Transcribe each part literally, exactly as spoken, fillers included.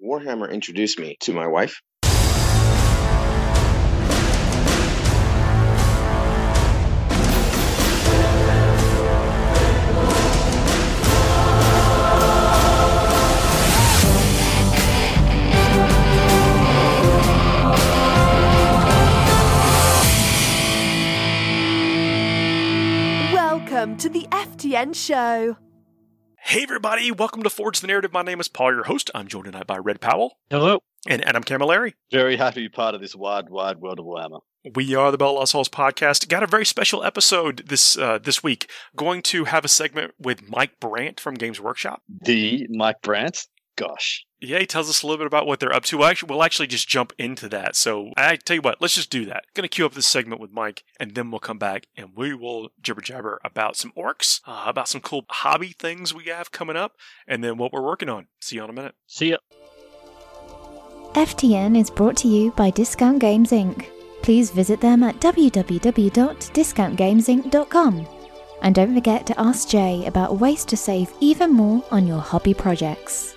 Warhammer introduced me to my wife. Welcome to the F T N Show. Hey everybody, welcome to Forge the Narrative. My name is Paul, your host. I'm joined tonight by Red Powell. Hello. And Adam Camilleri. Very happy to be part of this wide, wide world of Warhammer. We are the Bell Lost Souls podcast. Got a very special episode this uh, this week. Going to have a segment with Mike Brandt from Games Workshop. The Mike Brandt? Gosh. Yeah, he tells us a little bit about what they're up to. We'll actually, we'll actually just jump into that. So I tell you what, let's just do that. Going to queue up this segment with Mike, and then we'll come back and we will jibber jabber about some orcs, uh, about some cool hobby things we have coming up, and then what we're working on. See you in a minute. See ya. F T N is brought to you by Discount Games Incorporated. Please visit them at w w w dot discount games inc dot com. And don't forget to ask Jay about ways to save even more on your hobby projects.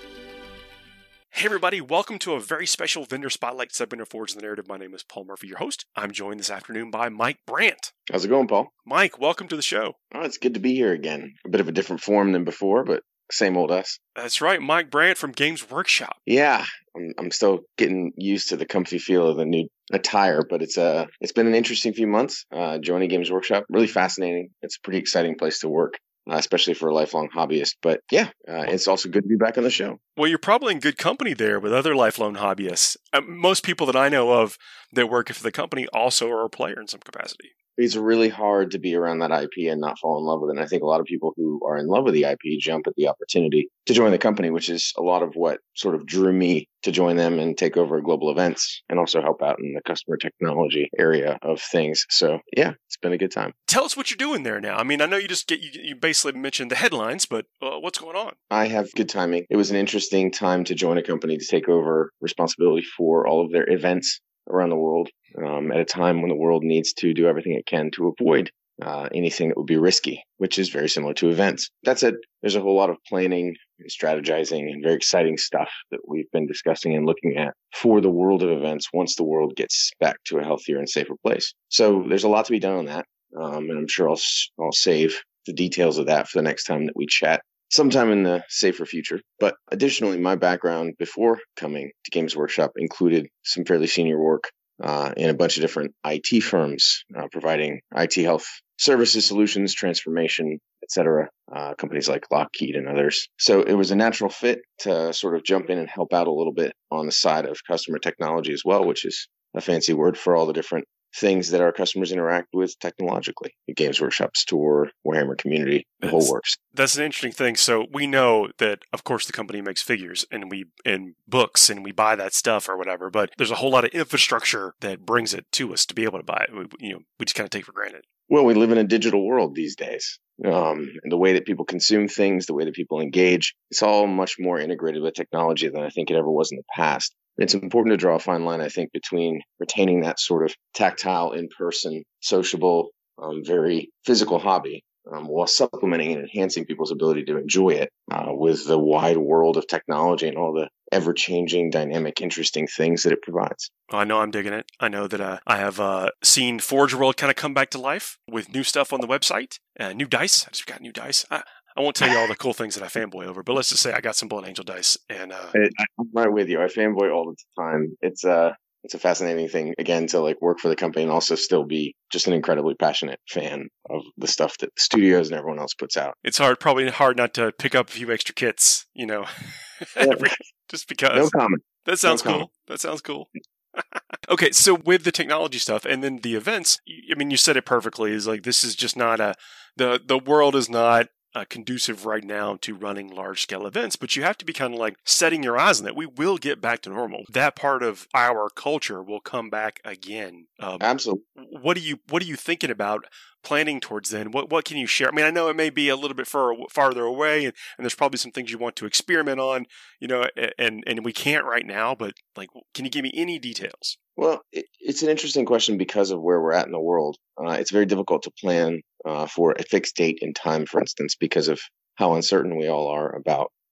Hey everybody, welcome to a very special Vendor Spotlight segment of Forge the Narrative. My name is Paul Murphy, your host. I'm joined this afternoon by Mike Brandt. How's it going, Paul? Mike, welcome to the show. Oh, it's good to be here again. A bit of a different form than before, but same old us. That's right, Mike Brandt from Games Workshop. Yeah, I'm, I'm still getting used to the comfy feel of the new attire, but it's uh, it's been an interesting few months uh, joining Games Workshop. Really fascinating. It's a pretty exciting place to work. Uh, especially for a lifelong hobbyist. But yeah, uh, it's also good to be back on the show. Well, you're probably in good company there with other lifelong hobbyists. Uh, most people that I know of that work for the company also are a player in some capacity. It's really hard to be around that I P and not fall in love with it. And I think a lot of people who are in love with the I P jump at the opportunity to join the company, which is a lot of what sort of drew me to join them and take over global events and also help out in the customer technology area of things. So yeah, it's been a good time. Tell us what you're doing there now. I mean, I know you just get, you, you basically mentioned the headlines, but uh, what's going on? I have good timing. It was an interesting time to join a company to take over responsibility for all of their events around the world um, at a time when the world needs to do everything it can to avoid uh, anything that would be risky, which is very similar to events. That said, there's a whole lot of planning and strategizing and very exciting stuff that we've been discussing and looking at for the world of events once the world gets back to a healthier and safer place. So there's a lot to be done on that, um, and I'm sure I'll, I'll save the details of that for the next time that we chat sometime in the safer future. But additionally, my background before coming to Games Workshop included some fairly senior work uh, in a bunch of different I T firms, uh, providing I T health services, solutions, transformation, et cetera, uh, companies like Lockheed and others. So it was a natural fit to sort of jump in and help out a little bit on the side of customer technology as well, which is a fancy word for all the different things that our customers interact with technologically. The Games Workshop store, Warhammer community, the that's, whole works. That's an interesting thing. So we know that, of course, the company makes figures and we and books and we buy that stuff or whatever, but there's a whole lot of infrastructure that brings it to us to be able to buy it. We, you know, we just kind of take it for granted. Well, we live in a digital world these days. Um, and the way that people consume things, the way that people engage, it's all much more integrated with technology than I think it ever was in the past. It's important to draw a fine line, I think, between retaining that sort of tactile, in-person, sociable, um, very physical hobby, um, while supplementing and enhancing people's ability to enjoy it uh, with the wide world of technology and all the ever-changing, dynamic, interesting things that it provides. I know I'm digging it. I know that uh, I have uh, seen Forge World kind of come back to life with new stuff on the website, uh, new dice. I just got new dice. I, I won't tell you all the cool things that I fanboy over, but let's just say I got some Blood Angel dice. And uh, I, I'm right with you. I fanboy all the time. It's uh, it's a fascinating thing, again, to like work for the company and also still be just an incredibly passionate fan of the stuff that the studios and everyone else puts out. It's hard, probably hard not to pick up a few extra kits, you know, every, just because. No comment. That sounds no cool. comment. That sounds cool. Okay, so with the technology stuff and then the events, I mean, you said it perfectly. Is like this is just not a the the world is not uh, conducive right now to running large scale events, but you have to be kind of like setting your eyes on that. We will get back to normal. That part of our culture will come back again. Um, Absolutely. What are you What are you thinking about planning towards then? What What can you share? I mean, I know it may be a little bit far, farther away, and, and there's probably some things you want to experiment on, you know, and and we can't right now. But like, can you give me any details? Well, it, it's an interesting question because of where we're at in the world. Uh, it's very difficult to plan uh, for a fixed date in time, for instance, because of how uncertain we all are about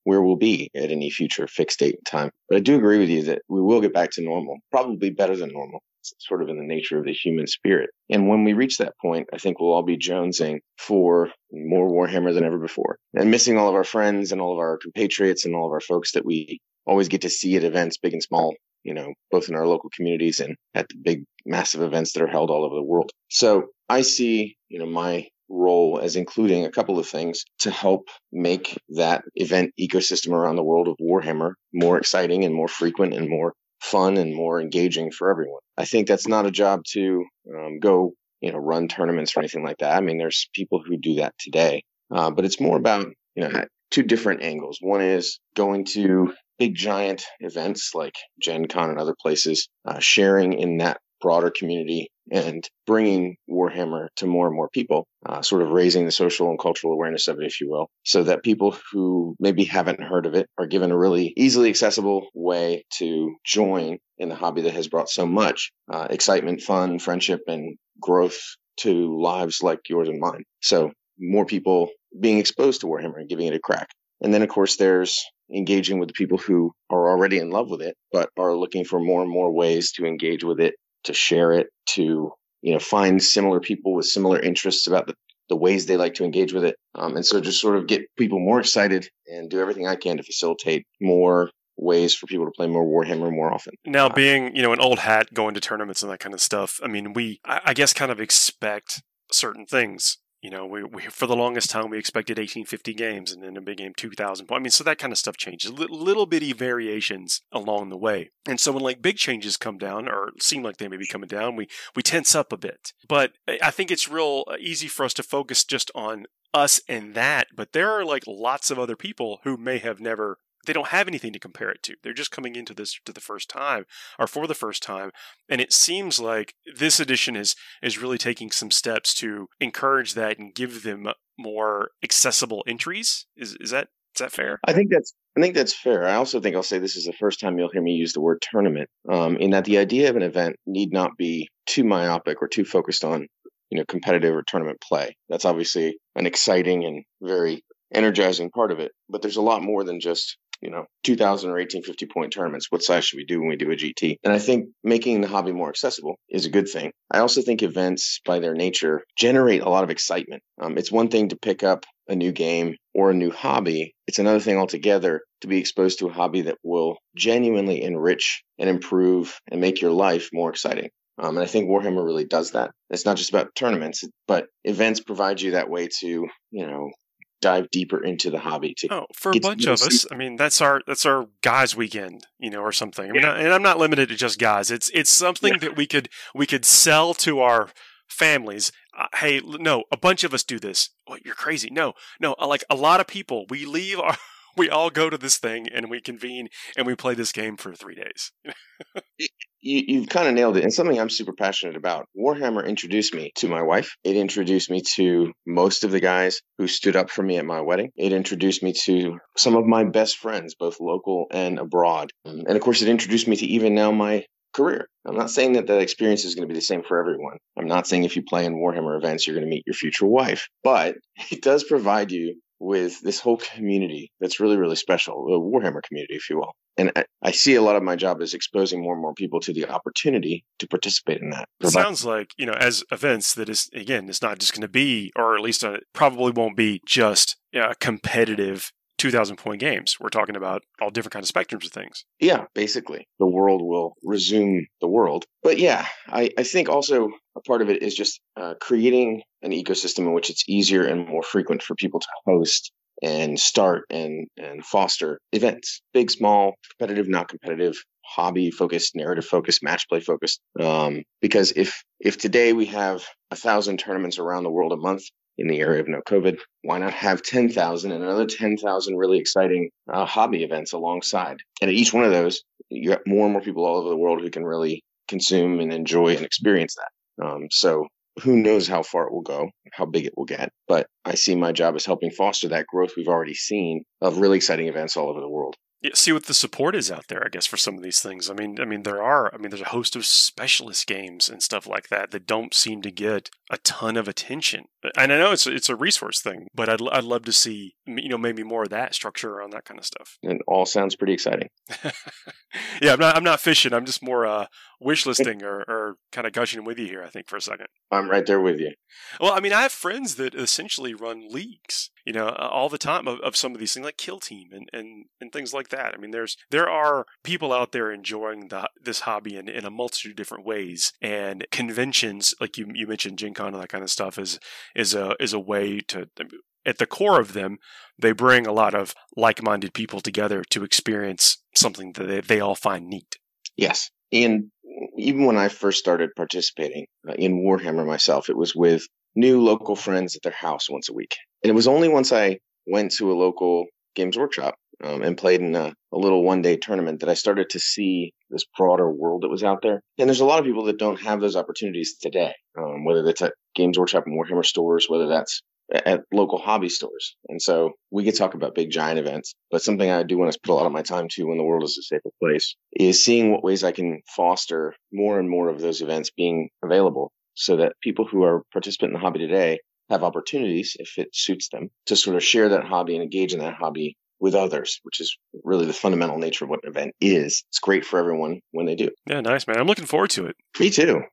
where we'll be at any future fixed date and time. But I do agree with you that we will get back to normal, probably better than normal. It's sort of in the nature of the human spirit. And when we reach that point, I think we'll all be jonesing for more Warhammer than ever before, and missing all of our friends and all of our compatriots and all of our folks that we always get to see at events, big and small, you know, both in our local communities and at the big, massive events that are held all over the world. So I see, you know, my role as including a couple of things to help make that event ecosystem around the world of Warhammer more exciting and more frequent and more fun and more engaging for everyone. I think that's not a job to um, go, you know, run tournaments or anything like that. I mean, there's people who do that today, uh, but it's more about, you know, two different angles. One is going to big giant events like Gen Con and other places, uh, sharing in that broader community and bringing Warhammer to more and more people, uh, sort of raising the social and cultural awareness of it, if you will, so that people who maybe haven't heard of it are given a really easily accessible way to join in the hobby that has brought so much uh, excitement, fun, friendship, and growth to lives like yours and mine. So more people being exposed to Warhammer and giving it a crack. And then, of course, there's engaging with the people who are already in love with it, but are looking for more and more ways to engage with it, to share it, to, you know, find similar people with similar interests about the, the ways they like to engage with it. Um, and so just sort of get people more excited and do everything I can to facilitate more ways for people to play more Warhammer more often. Now, being, you know, an old hat going to tournaments and that kind of stuff, I mean, we, I, I guess, kind of expect certain things. You know, we, we for the longest time, we expected eighteen fifty games, and then a big game two thousand points. I mean, so that kind of stuff changes. L- little bitty variations along the way. And so when like big changes come down, or seem like they may be coming down, we, we tense up a bit. But I think it's real easy for us to focus just on us and that. But there are like lots of other people who may have never, they don't have anything to compare it to. They're just coming into this to the first time, or for the first time. And it seems like this edition is is really taking some steps to encourage that and give them more accessible entries. Is is that is that fair? I think that's I think that's fair. I also think I'll say this is the first time you'll hear me use the word tournament, um, in that the idea of an event need not be too myopic or too focused on, you know, competitive or tournament play. That's obviously an exciting and very energizing part of it. But there's a lot more than just, you know, two thousand or eighteen fifty point tournaments. What size should we do when we do a G T? And I think making the hobby more accessible is a good thing. I also think events, by their nature, generate a lot of excitement. Um, it's one thing to pick up a new game or a new hobby. It's another thing altogether to be exposed to a hobby that will genuinely enrich and improve and make your life more exciting. Um, and I think Warhammer really does that. It's not just about tournaments, but events provide you that way to, you know, dive deeper into the hobby. To oh, for a bunch of us, I mean, that's our that's our guys' weekend, you know, or something. I mean, yeah. And I'm not limited to just guys. It's it's something yeah. that we could we could sell to our families. Uh, hey, no, a bunch of us do this. What, you're crazy? No, no, like a lot of people, we leave our. We all go to this thing and we convene and we play this game for three days. you, you've kind of nailed it. And something I'm super passionate about. Warhammer introduced me to my wife. It introduced me to most of the guys who stood up for me at my wedding. It introduced me to some of my best friends, both local and abroad. And of course, it introduced me to even now my career. I'm not saying that that experience is going to be the same for everyone. I'm not saying if you play in Warhammer events, you're going to meet your future wife. But it does provide you with this whole community that's really, really special, the Warhammer community, if you will. And I, I see a lot of my job as exposing more and more people to the opportunity to participate in that. It sounds like, you know, as events that is, again, it's not just going to be, or at least it probably won't be just uh, competitive two thousand point games. We're talking about all different kinds of spectrums of things. Yeah, basically. The world will resume the world. But yeah, I, I think also a part of it is just uh, creating an ecosystem in which it's easier and more frequent for people to host and start and, and foster events. Big, small, competitive, not competitive, hobby-focused, narrative-focused, match play-focused. Um, because if if today we have a thousand tournaments around the world a month, in the area of no COVID, why not have ten thousand and another ten thousand really exciting uh, hobby events alongside? And at each one of those, you have more and more people all over the world who can really consume and enjoy and experience that. Um, so who knows how far it will go, how big it will get. But I see my job as helping foster that growth we've already seen of really exciting events all over the world. Yeah, see what the support is out there, I guess, for some of these things. I mean, I mean, there are. I mean, there's a host of specialist games and stuff like that that don't seem to get a ton of attention. And I know it's it's a resource thing, but I'd I'd love to see, you know, maybe more of that structure around that kind of stuff. It all sounds pretty exciting. Yeah, I'm not I'm not fishing. I'm just more uh, wish listing or, or kind of gushing with you here, I think, for a second. I'm right there with you. Well, I mean, I have friends that essentially run leagues, you know, uh, all the time of, of some of these things like Kill Team and, and, and things like that. I mean, there's there are people out there enjoying the, this hobby in, in a multitude of different ways, and conventions, like you you mentioned, Gen Con and that kind of stuff, is is a is a way to. At the core of them, they bring a lot of like-minded people together to experience something that they, they all find neat. Yes. And even when I first started participating uh, in Warhammer myself, it was with new local friends at their house once a week. And it was only once I went to a local Games Workshop um, and played in a, a little one-day tournament that I started to see this broader world that was out there. And there's a lot of people that don't have those opportunities today, um, whether that's at Games Workshop and Warhammer stores, whether that's at local hobby stores. And so we could talk about big giant events, but something I do want to put a lot of my time to when the world is a safer place is seeing what ways I can foster more and more of those events being available so that people who are participant in the hobby today have opportunities, if it suits them, to sort of share that hobby and engage in that hobby with others, which is really the fundamental nature of what an event is. It's great for everyone when they do. Yeah, nice, man. I'm looking forward to it. Me too.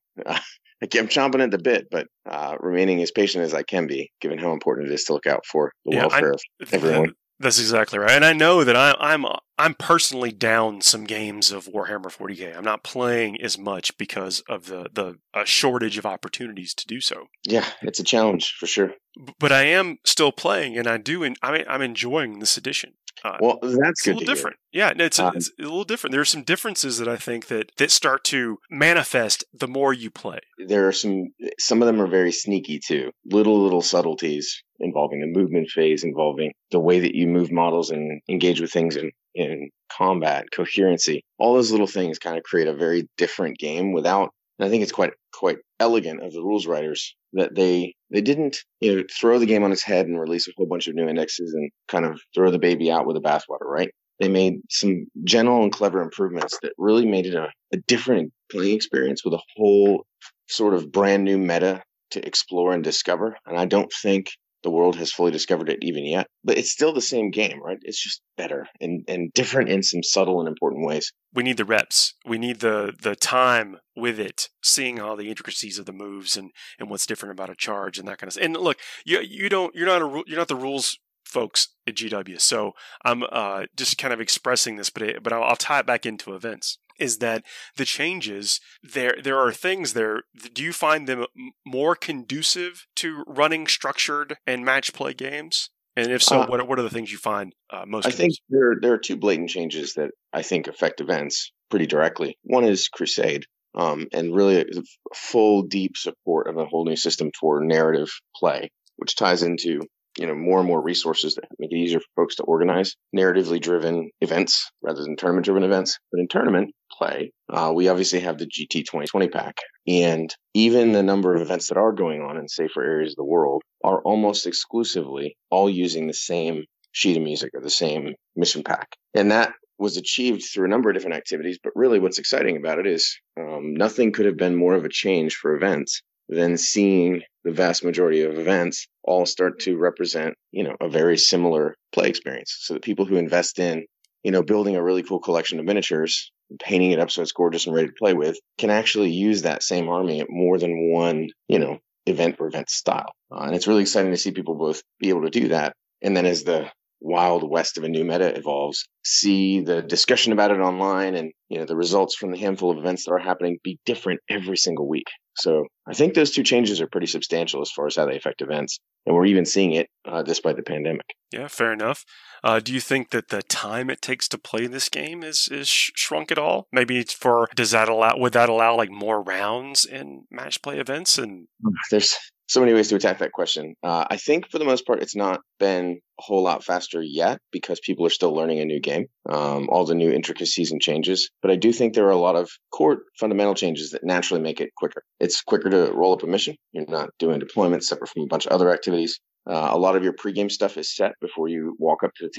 I'm chomping at the bit, but uh, remaining as patient as I can be, given how important it is to look out for the yeah, welfare I, of everyone. That's exactly right. And I know that I, I'm I'm personally down some games of Warhammer forty K. I'm not playing as much because of the, the uh, shortage of opportunities to do so. Yeah, it's a challenge for sure. But I am still playing, and I do. In, I mean, I'm enjoying this edition. Uh, well, that's it's good. a little different. Yeah, it's a, um, it's a little different. There are some differences that I think that, that start to manifest the more you play. There are some. Some of them are very sneaky too. Little little subtleties involving the movement phase, involving the way that you move models and engage with things in in combat, coherency. All those little things kind of create a very different game without. And I think it's quite quite elegant of the rules writers that they they didn't you know throw the game on its head and release a whole bunch of new indexes and kind of throw the baby out with the bathwater, right? They made some gentle and clever improvements that really made it a, a different playing experience with a whole sort of brand new meta to explore and discover. And I don't think the world has fully discovered it even yet, but it's still the same game, right? It's just better and, and different in some subtle and important ways. We need the reps. We need the the time with it, seeing all the intricacies of the moves and, and what's different about a charge and that kind of stuff. And look, you you don't you're not a you're not the rules folks at G W, so I'm uh, just kind of expressing this, but it, but I'll, I'll tie it back into events. Is that the changes there? There are things there. Do you find them more conducive to running structured and match play games? And if so, uh, what are, what are the things you find uh, most? I think there there are two blatant changes that I think affect events pretty directly. One is Crusade, um, and really a full deep support of a whole new system for narrative play, which ties into you know more and more resources that make it easier for folks to organize narratively driven events rather than tournament driven events. But in tournament play, uh, we obviously have the G T twenty twenty pack, and even the number of events that are going on in safer areas of the world are almost exclusively all using the same sheet of music or the same mission pack. And that was achieved through a number of different activities. But really what's exciting about it is um, nothing could have been more of a change for events than seeing the vast majority of events all start to represent, you know, a very similar play experience. So that people who invest in, you know, building a really cool collection of miniatures, painting it up so it's gorgeous and ready to play with, can actually use that same army at more than one, you know, event or event style. Uh, and it's really exciting to see people both be able to do that. And then as the wild west of a new meta evolves, see the discussion about it online and, you know, the results from the handful of events that are happening be different every single week. So I think those two changes are pretty substantial as far as how they affect events. And we're even seeing it uh, despite the pandemic. Yeah, fair enough. Uh, do you think that the time it takes to play this game is is sh- shrunk at all? Maybe it's for, does that allow, would that allow like more rounds in match play events? And there's so many ways to attack that question. Uh, I think for the most part, it's not been a whole lot faster yet because people are still learning a new game, um, all the new intricacies and changes. But I do think there are a lot of core fundamental changes that naturally make it quicker. It's quicker to roll up a mission. You're not doing deployments separate from a bunch of other activities. Uh, a lot of your pregame stuff is set before you walk up to the table.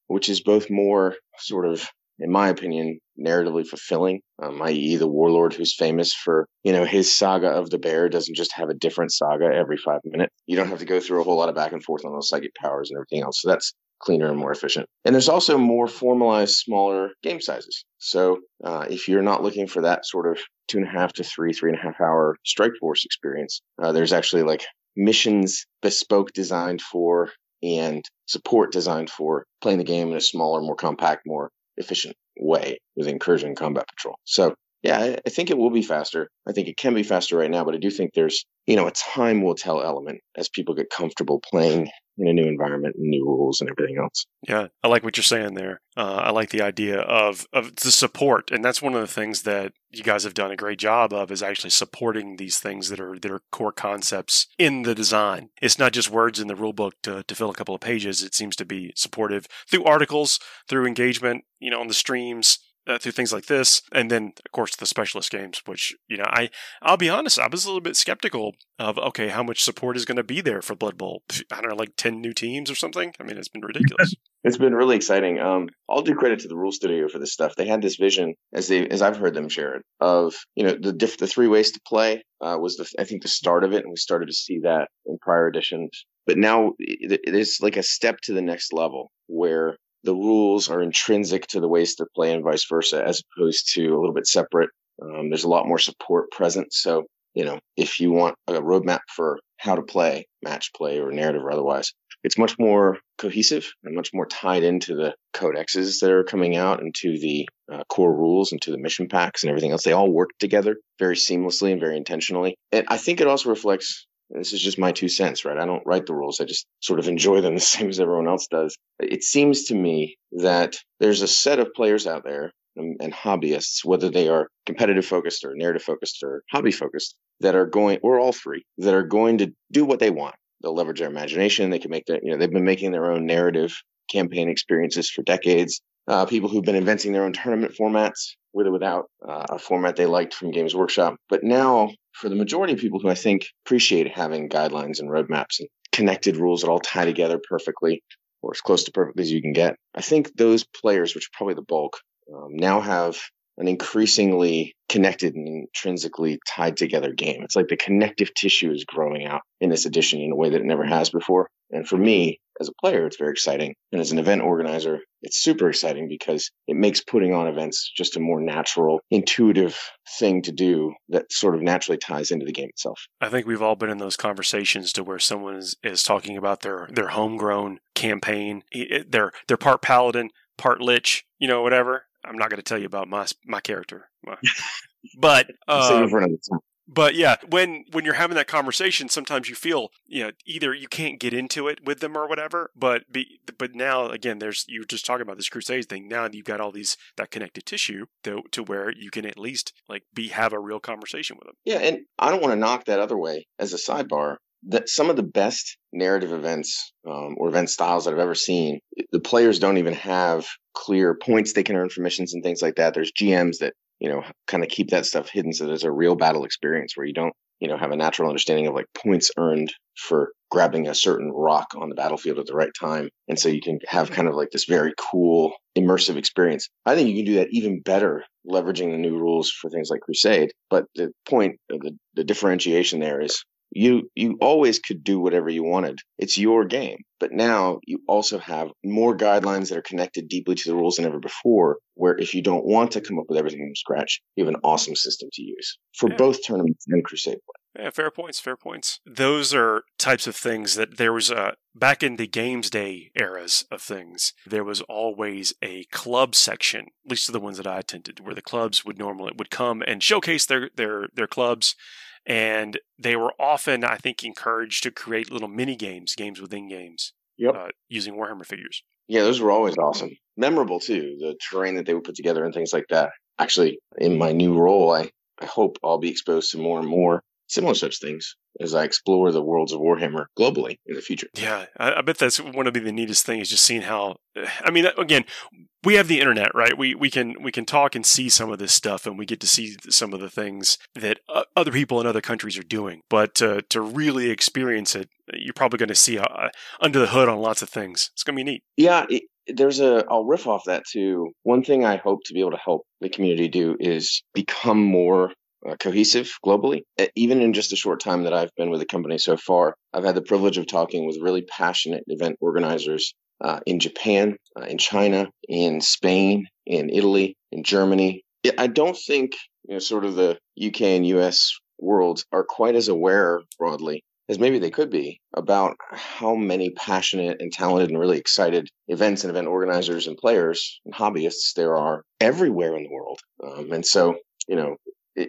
which is both more sort of, in my opinion, narratively fulfilling, um, that is the warlord who's famous for, you know, his saga of the bear doesn't just have a different saga every five minutes. You don't have to go through a whole lot of back and forth on those psychic powers and everything else. So that's cleaner and more efficient. And there's also more formalized, smaller game sizes. So uh, if you're not looking for that sort of two and a half to three, three and a half hour Strike Force experience, uh, there's actually like missions bespoke designed for and support designed for playing the game in a smaller, more compact, more efficient way with Incursion and Combat Patrol. So yeah, I, I think it will be faster. I think it can be faster right now, but I do think there's, you know, a time will tell element as people get comfortable playing in a new environment and new rules and everything else. Yeah, I like what you're saying there. Uh, I like the idea of of the support, and that's one of the things that you guys have done a great job of, is actually supporting these things that are that are core concepts in the design. It's not just words in the rule book to, to fill a couple of pages. It seems to be supportive through articles, through engagement, you know, on the streams. Uh, through things like this, and then of course the specialist games, which, you know, I I'll be honest, I was a little bit skeptical of okay, how much support is going to be there for Blood Bowl? I don't know, like ten new teams or something. I mean, it's been ridiculous. It's been really exciting. Um, I'll do credit to the Rule Studio for this stuff. They had this vision, as they as I've heard them share it, of, you know, the diff, the three ways to play uh, was the I think the start of it, and we started to see that in prior editions. But now it, it is like a step to the next level where the rules are intrinsic to the ways to play and vice versa, as opposed to a little bit separate. Um, there's a lot more support present. So, you know, if you want a roadmap for how to play, match play or narrative or otherwise, it's much more cohesive and much more tied into the codexes that are coming out and to the uh, core rules and to the mission packs and everything else. They all work together very seamlessly and very intentionally. And I think it also reflects, this is just my two cents, right? I don't write the rules. I just sort of enjoy them the same as everyone else does. It seems to me that there's a set of players out there and, and hobbyists, whether they are competitive focused or narrative focused or hobby focused, that are going, or all three, that are going to do what they want. They'll leverage their imagination. They can make their, you know, they've been making their own narrative campaign experiences for decades. Uh, people who've been inventing their own tournament formats, with or without uh, a format they liked from Games Workshop. But now, for the majority of people who I think appreciate having guidelines and roadmaps and connected rules that all tie together perfectly, or as close to perfect as you can get, I think those players, which are probably the bulk, um, now have an increasingly connected and intrinsically tied together game. It's like the connective tissue is growing out in this edition in a way that it never has before. And for me, as a player, it's very exciting. And as an event organizer, it's super exciting because it makes putting on events just a more natural, intuitive thing to do that sort of naturally ties into the game itself. I think we've all been in those conversations to where someone is, is talking about their, their homegrown campaign. It, they're, they're part paladin, part lich, you know, whatever. I'm not going to tell you about my my character, but uh, save it for another time. But yeah, when when you're having that conversation, sometimes you feel, you know, either you can't get into it with them or whatever. But be, but now again, there's you were just talking about this Crusades thing. Now you've got all these that connective tissue to to where you can at least like be have a real conversation with them. Yeah, and I don't want to knock that other way as a sidebar. That some of the best narrative events um, or event styles that I've ever seen, the players don't even have clear points they can earn for missions and things like that. There's G Ms that, you know, kind of keep that stuff hidden so there's a real battle experience where you don't, you know, have a natural understanding of like points earned for grabbing a certain rock on the battlefield at the right time. And so you can have kind of like this very cool, immersive experience. I think you can do that even better leveraging the new rules for things like Crusade. But the point, the, the differentiation there is, You you always could do whatever you wanted. It's your game. But now you also have more guidelines that are connected deeply to the rules than ever before, where if you don't want to come up with everything from scratch, you have an awesome system to use for yeah. both tournaments and Crusade play. Yeah, fair points, fair points. Those are types of things that there was a, back in the Games Day eras of things, there was always a club section, at least to the ones that I attended, where the clubs would normally would come and showcase their their their clubs. And they were often, I think, encouraged to create little mini games, games within games, yep. uh, using Warhammer figures. Yeah, those were always awesome. Memorable, too, the terrain that they would put together and things like that. Actually, in my new role, I, I hope I'll be exposed to more and more similar such things as I explore the worlds of Warhammer globally in the future. Yeah, I, I bet that's one of the neatest things, just seeing how, I mean, again, we have the internet, right? We we can we can talk and see some of this stuff, and we get to see some of the things that uh, other people in other countries are doing. But uh, to really experience it, you're probably going to see uh, under the hood on lots of things. It's going to be neat. Yeah, it, there's a, I'll riff off that too. One thing I hope to be able to help the community do is become more uh, cohesive globally. Uh, Even in just a short time that I've been with the company so far, I've had the privilege of talking with really passionate event organizers uh, in Japan, uh, in China, in Spain, in Italy, in Germany. Yeah, I don't think, you know, sort of the U K and U S worlds are quite as aware broadly as maybe they could be about how many passionate and talented and really excited events and event organizers and players and hobbyists there are everywhere in the world. Um, and so, you know, it,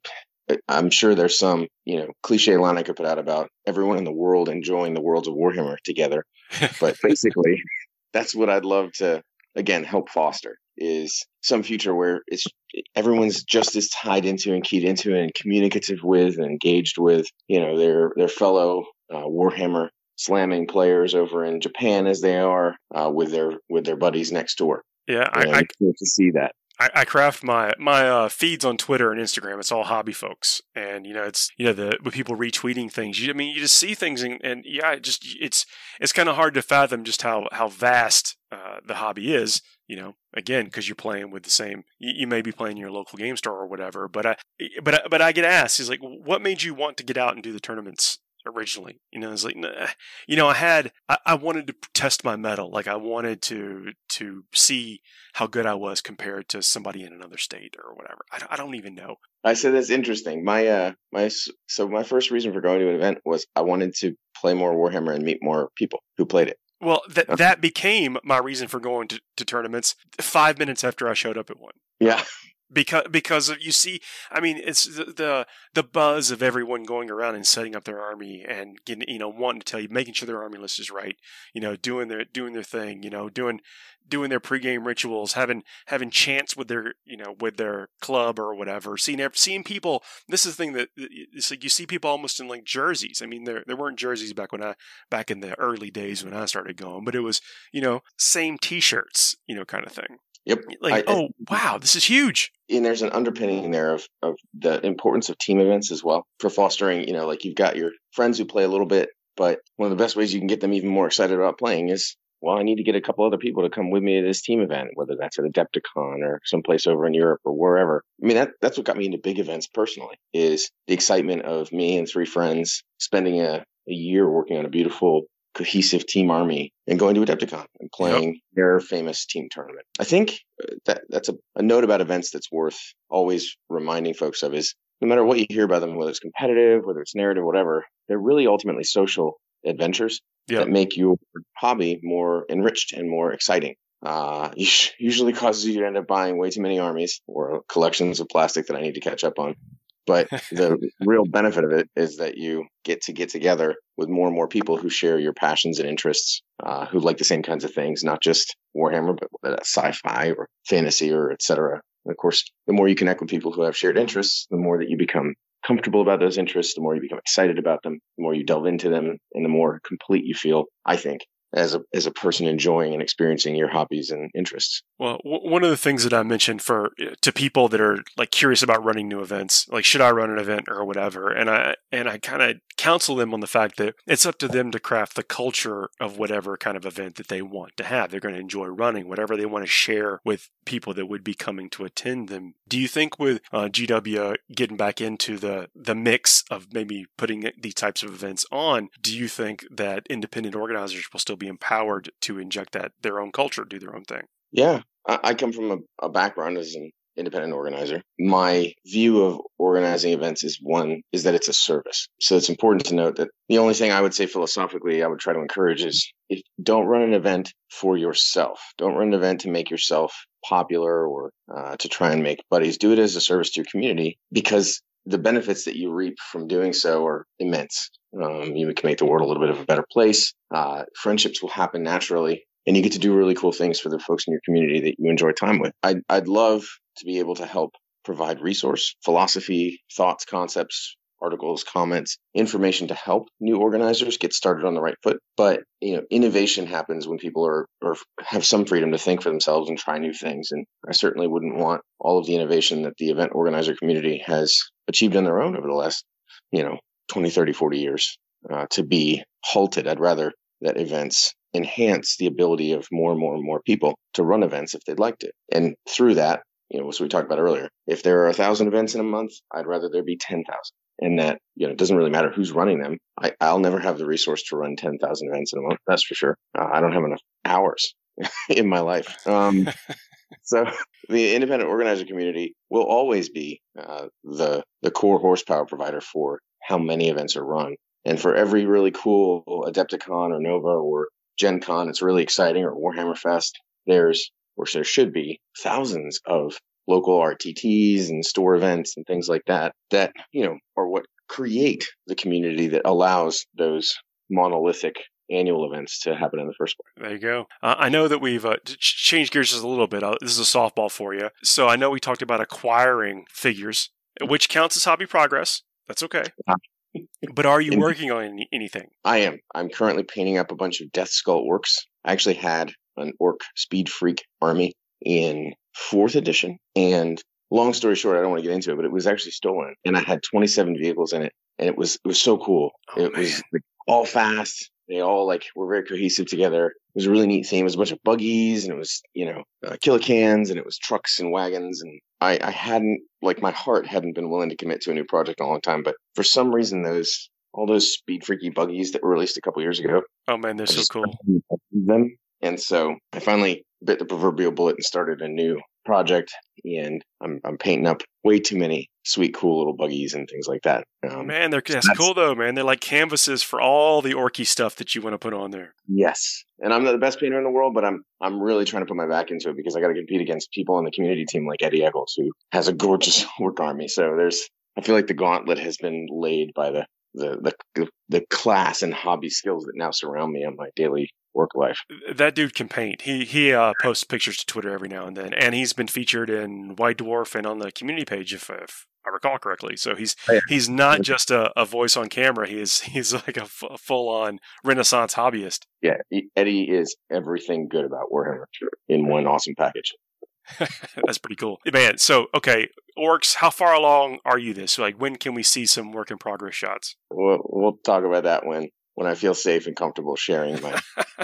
it, I'm sure there's some, you know, cliche line I could put out about everyone in the world enjoying the worlds of Warhammer together. But basically, that's what I'd love to, again, help foster, is some future where it's everyone's just as tied into and keyed into and communicative with and engaged with, you know, their their fellow uh, Warhammer slamming players over in Japan as they are uh, with their with their buddies next door. Yeah, And I, I cool to see that. I, I craft my my uh, feeds on Twitter and Instagram. It's all hobby folks, and you know, it's you know the with people retweeting things. You, I mean, you just see things, and, and yeah, it just it's it's kind of hard to fathom just how how vast uh, the hobby is. You know, again, because you're playing with the same. You, you may be playing in your local game store or whatever, but I but I, but I get asked is like, what made you want to get out and do the tournaments originally? You know, it's like, nah. you know, I had, I, I wanted to test my mettle. Like I wanted to, to see how good I was compared to somebody in another state or whatever. I, I don't even know. I said that's interesting. My uh, my so my first reason for going to an event was I wanted to play more Warhammer and meet more people who played it. Well, that that became my reason for going to, to tournaments five minutes after I showed up at one. Yeah. Because because you see, I mean, it's the, the the buzz of everyone going around and setting up their army and getting, you know, wanting to tell you, making sure their army list is right, you know, doing their doing their thing, you know, doing doing their pregame rituals, having having chants with their, you know, with their club or whatever. Seeing seeing people. This is the thing that it's like you see people almost in like jerseys. I mean, there there weren't jerseys back when I back in the early days when I started going, but it was, you know, same T-shirts, you know, kind of thing. Yep. Like, I, oh, wow, this is huge. And there's an underpinning there of, of the importance of team events as well for fostering, you know, like you've got your friends who play a little bit, but one of the best ways you can get them even more excited about playing is, well, I need to get a couple other people to come with me to this team event, whether that's at Adepticon or someplace over in Europe or wherever. I mean, that that's what got me into big events personally, is the excitement of me and three friends spending a, a year working on a beautiful cohesive team army and going to Adepticon and playing yep. their famous team tournament. I think that that's a, a note about events that's worth always reminding folks of is no matter what you hear about them, whether it's competitive, whether it's narrative, whatever, they're really ultimately social adventures yep. that make your hobby more enriched and more exciting. Uh, usually causes you to end up buying way too many armies or collections of plastic that I need to catch up on. But the real benefit of it is that you get to get together with more and more people who share your passions and interests, uh, who like the same kinds of things, not just Warhammer, but whether that's sci-fi or fantasy or et cetera. And of course, the more you connect with people who have shared interests, the more that you become comfortable about those interests, the more you become excited about them, the more you delve into them, and the more complete you feel, I think, as a as a person enjoying and experiencing your hobbies and interests. Well, w- one of the things that I mentioned for to people that are like curious about running new events, like should I run an event or whatever, and I and I kind of counsel them on the fact that it's up to them to craft the culture of whatever kind of event that they want to have. They're going to enjoy running, whatever they want to share with people that would be coming to attend them. Do you think with uh, G W getting back into the the mix of maybe putting these types of events on, do you think that independent organizers will still be empowered to inject that their own culture, do their own thing? Yeah, I, I come from a, a background as an independent organizer. My view of organizing events is one, is that it's a service. So it's important to note that the only thing I would say philosophically I would try to encourage is if don't run an event for yourself. Don't run an event to make yourself popular or uh, to try and make buddies. Do it as a service to your community, because the benefits that you reap from doing so are immense. Um, you can make the world a little bit of a better place. Uh, friendships will happen naturally, and you get to do really cool things for the folks in your community that you enjoy time with. I'd, I'd love to be able to help provide resource, philosophy, thoughts, concepts, articles, comments, information to help new organizers get started on the right foot. But, you know, innovation happens when people are or have some freedom to think for themselves and try new things. And I certainly wouldn't want all of the innovation that the event organizer community has achieved on their own over the last, you know, twenty, thirty, forty years uh, to be halted. I'd rather that events enhance the ability of more and more and more people to run events if they'd like to. And through that, you know, as we talked about earlier, if there are a thousand events in a month, I'd rather there be ten thousand. And that, you know, it doesn't really matter who's running them. I, I'll never have the resource to run ten thousand events in a month. That's for sure. Uh, I don't have enough hours in my life. Um, so the independent organizer community will always be uh, the the core horsepower provider for how many events are run. And for every really cool Adepticon or Nova or Gen Con, it's really exciting, or Warhammer Fest, there's, or there should be, thousands of local R T Ts and store events and things like that, that, you know, are what create the community that allows those monolithic annual events to happen in the first place. There you go. Uh, I know that we've uh, changed gears just a little bit. Uh, this is a softball for you. So I know we talked about acquiring figures, which counts as hobby progress. That's okay. But are you working on any, anything? I am. I'm currently painting up a bunch of Death Skull orcs. I actually had an orc speed freak army in fourth edition. And long story short, I don't want to get into it, but it was actually stolen. And I had twenty-seven vehicles in it. And it was it was so cool. Oh, it man. was like, all fast. They all like were very cohesive together. It was a really neat theme. It was a bunch of buggies, and it was, you know, uh, Killicans, and it was trucks and wagons. And I, I hadn't, like, my heart hadn't been willing to commit to a new project in a long time. But for some reason, those all those speed freaky buggies that were released a couple years ago, Oh, man, they're I so just cool. them. And so I finally bit the proverbial bullet and started a new project. And I'm I'm painting up way too many sweet, cool little buggies and things like that. Um, Man, they're so that's, that's- cool, though, man. They're like canvases for all the orky stuff that you want to put on there. Yes. And I'm not the best painter in the world, but I'm I'm really trying to put my back into it because I got to compete against people on the community team like Eddie Eccles, who has a gorgeous work army. So there's, I feel like the gauntlet has been laid by the the the, the class and hobby skills that now surround me on my daily work life. That dude can paint. He he uh, posts pictures to Twitter every now and then, and he's been featured in White Dwarf and on the community page, if, if I recall correctly. So he's Oh, yeah. he's not just a, a voice on camera. He is he's like a, f- a full on Renaissance hobbyist. Yeah, Eddie is everything good about Warhammer in one awesome package. That's pretty cool, man. So okay, orcs. How far along are you this? Like, when can we see some work in progress shots? We'll we'll talk about that when when I feel safe and comfortable sharing my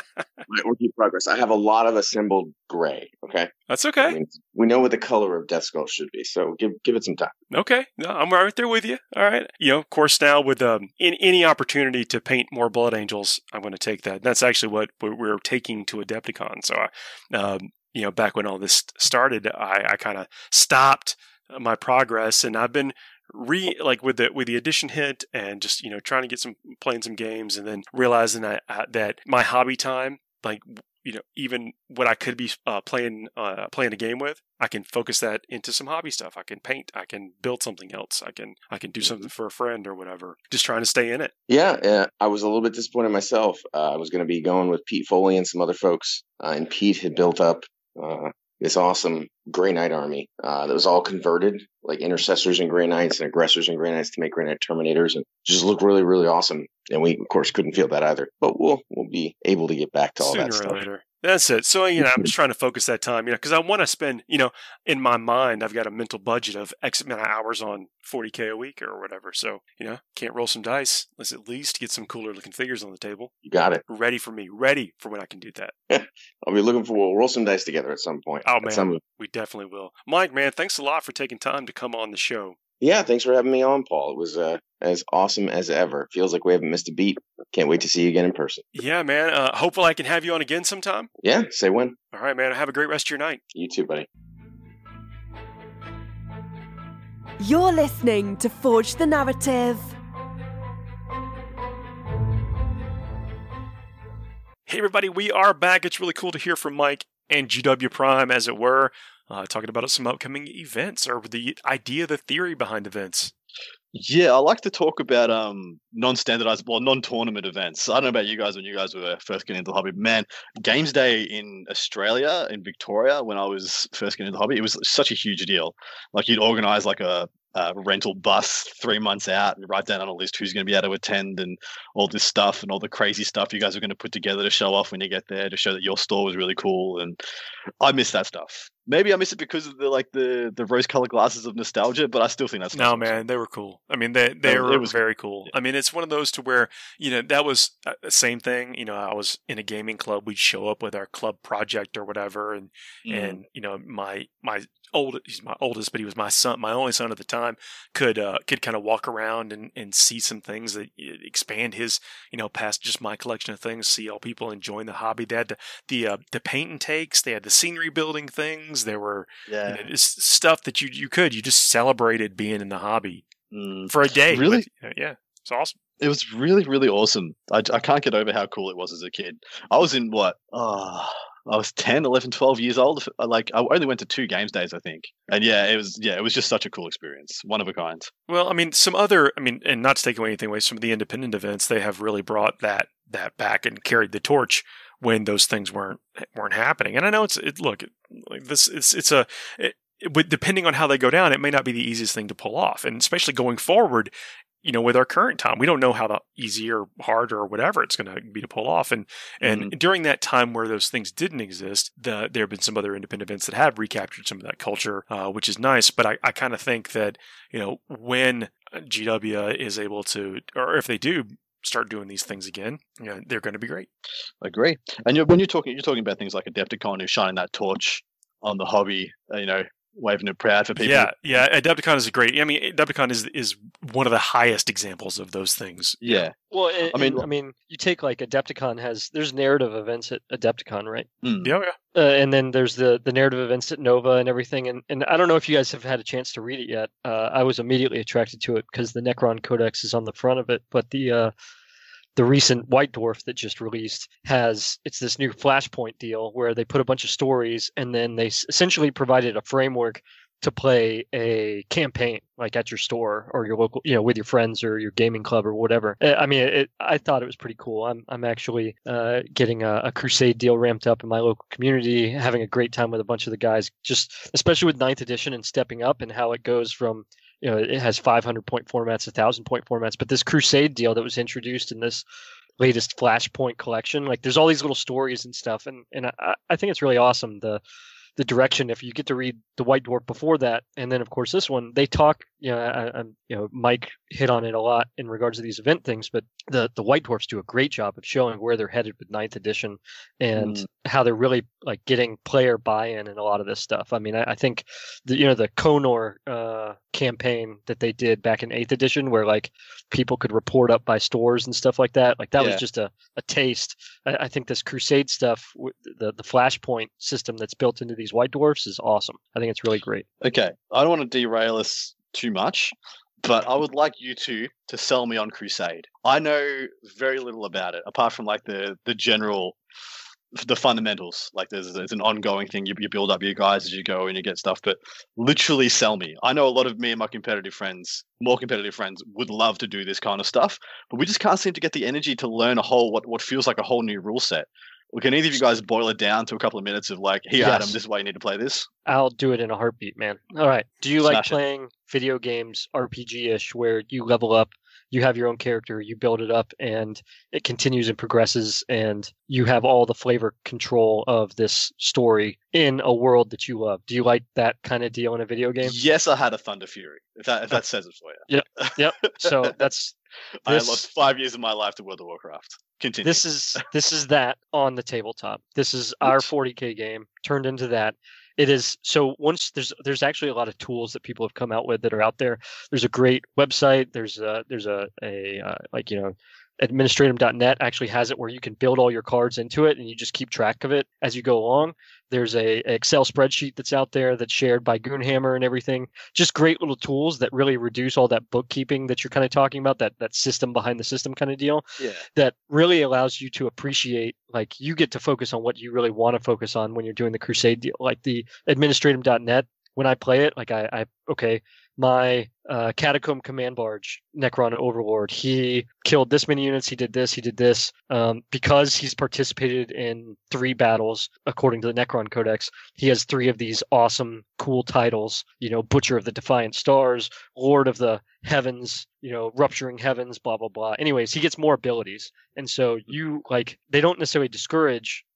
my working progress. I have a lot of assembled gray. Okay, That's I okay. mean, we know what the color of Death Skull should be, so give give it some time. Okay, no, I'm right there with you. All right, you know, of course, now with um, in any opportunity to paint more Blood Angels, I'm going to take that. That's actually what we're, we're taking to Adepticon. So, I, um, you know, back when all this started, I, I kind of stopped my progress, and I've been re like with the with the edition hit, and just you know trying to get some playing some games, and then realizing that uh, that my hobby time, like you know, even what I could be uh, playing uh, playing a game with, I can focus that into some hobby stuff. I can paint. I can build something else. I can I can do something for a friend or whatever. Just trying to stay in it. Yeah, uh, I was a little bit disappointed myself. Uh, I was going to be going with Pete Foley and some other folks, uh, and Pete had built up uh, this awesome Grey Knight army uh, that was all converted, like intercessors and Grey Knights and aggressors and Grey Knights to make Grey Knight Terminators, and just looked really, really awesome. And we, of course, couldn't feel that either. But we'll we'll be able to get back to all Sooner that or stuff. later. That's it. So, you know, I'm just trying to focus that time, you know, because I want to spend, you know, in my mind, I've got a mental budget of X amount of hours on forty K a week or whatever. So, you know, can't roll some dice. Let's at least get some cooler looking figures on the table. You got it. Ready for me. Ready for when I can do that. I'll be looking for. We'll roll some dice together at some point. Oh, At man. some- We definitely will. Mike, man, thanks a lot for taking time to come on the show. yeah, thanks for having me on, Paul. It was uh, as awesome as ever. Feels like we haven't missed a beat. Can't wait to see you again in person. Yeah, man. Uh, hopefully I can have you on again sometime. Yeah, say when. All right, man. Have a great rest of your night. You too, buddy. You're listening to Forge the Narrative. Hey, everybody. We are back. It's really cool to hear from Mike and G W Prime, as it were, uh, talking about some upcoming events or the idea, the theory behind events. Yeah, I like to talk about um non-standardized, well, non-tournament events. I don't know about you guys when you guys were first getting into the hobby. Man, Games Day in Australia, in Victoria, when I was first getting into the hobby, it was such a huge deal. Like you'd organize like a, a rental bus three months out and write down on a list who's going to be able to attend and all this stuff and all the crazy stuff you guys are going to put together to show off when you get there to show that your store was really cool. And I miss that stuff. Maybe I miss it because of the like the, the rose colored glasses of nostalgia, but I still think that's no man. They were cool. I mean, they they It- were it was- very cool. I mean, it's one of those to where you know that was uh, the same thing. You know, I was in a gaming club. We'd show up with our club project or whatever, and Mm. and you know my my old he's my oldest, but he was my son, my only son at the time. Could uh, could kind of walk around and, and see some things that uh, expand his you know past just my collection of things. See all people enjoying the hobby. They had the the uh, the paint and takes. They had the scenery building things. There were yeah. you know, just stuff that you you could you just celebrated being in the hobby Mm. for a day. Really? with- you know, yeah, it's awesome. It was really, really awesome. I, I can't get over how cool it was as a kid. I was in what? Oh, I was ten, eleven, twelve years old. Like I only went to two games days, I think. And yeah, it was yeah, it was just such a cool experience. One of a kind. Well, I mean, some other, I mean, and not to take away anything away, some of the independent events, they have really brought that that back and carried the torch when those things weren't weren't happening. And I know it's it. Look, like this, it's it's a. It, but depending on how they go down, it may not be the easiest thing to pull off, and especially going forward. You know, with our current time, we don't know how the easy or hard or whatever it's going to be to pull off. And and Mhm. during that time where those things didn't exist, the, there have been some other independent events that have recaptured some of that culture, uh, which is nice. But I, I kind of think that, you know, when G W is able to, or if they do start doing these things again, you know, they're going to be great. Agree. And you're, when you're talking, you're talking about things like Adepticon, who's shining that torch on the hobby. Uh, you know, waving it proud for people. Yeah, yeah. Adepticon is a great. I mean, Adepticon is is one of the highest examples of those things. Yeah. Well, and, I mean- and, I mean, you take like Adepticon has there's narrative events at Adepticon, right? Mm. Yeah, yeah. Uh, and then there's the the narrative events at Nova and everything. And and I don't know if you guys have had a chance to read it yet. Uh, I was immediately attracted to it because the Necron Codex is on the front of it, but the uh, the recent White Dwarf that just released has it's this new Flashpoint deal where they put a bunch of stories and then they s- essentially provided a framework to play a campaign like at your store or your local, you know, with your friends or your gaming club or whatever. Uh, I mean, it, I thought it was pretty cool. I'm I'm actually uh, getting a, a Crusade deal ramped up in my local community, having a great time with a bunch of the guys, just especially with ninth edition and stepping up and how it goes from, you know, it has five hundred point formats, one thousand point formats, but this Crusade deal that was introduced in this latest Flashpoint collection, like there's all these little stories and stuff. And, and I, I think it's really awesome. The, the direction, if you get to read the White Dwarf before that, and then of course this one, they talk, you know, I, I'm, you know, Mike hit on it a lot in regards to these event things, but the, the White Dwarfs do a great job of showing where they're headed with ninth edition and Mm. how they're really like getting player buy-in and a lot of this stuff. I mean, I, I think the, you know, the Konor uh, campaign that they did back in eighth edition where like people could report up by stores and stuff like that. Like that Yeah. was just a, a taste. I, I think this Crusade stuff, w- the, the Flashpoint system that's built into these White Dwarfs is awesome. I think it's really great. Okay. I don't want to derail us too much, but I would like you two to sell me on Crusade. I know very little about it, apart from like the the general, the fundamentals. Like there's there's an ongoing thing. You, you build up your guys as you go and you get stuff, but literally sell me. I know a lot of me and my competitive friends, more competitive friends, would love to do this kind of stuff, but we just can't seem to get the energy to learn a whole what what feels like a whole new rule set. Well, can either of you guys boil it down to a couple of minutes of like, here, Yes. Adam, this is why you need to play this? I'll do it in a heartbeat, man. All right. Do you like Smash it. playing video games R P G-ish where you level up, you have your own character, you build it up, and it continues and progresses, and you have all the flavor control of this story in a world that you love? Do you like that kind of deal in a video game? Yes, I had a Thunder Fury. If that if that says it for you. Yep. So that's I this- lost five years of my life to World of Warcraft. Continue. This is this is that on the tabletop. This is our forty K game turned into that. It is so once there's there's actually a lot of tools that people have come out with that are out there. There's a great website. There's a there's a a uh, like you know administratum dot net actually has it where you can build all your cards into it and you just keep track of it as you go along. There's a, a Excel spreadsheet that's out there that's shared by Goonhammer and everything. Just great little tools that really reduce all that bookkeeping that you're kind of talking about, that that system behind the system kind of deal. yeah. That really allows you to appreciate, like you get to focus on what you really want to focus on when you're doing the Crusade deal. Like the administratum dot net, when I play it, like I, I okay, my uh, Catacomb Command Barge, Necron Overlord, he killed this many units, he did this, he did this. Um, because he's participated in three battles, according to the Necron Codex, he has three of these awesome, cool titles, you know, Butcher of the Defiant Stars, Lord of the Heavens, you know, Rupturing Heavens, blah, blah, blah. Anyways, he gets more abilities. And so you, like, they don't necessarily discourage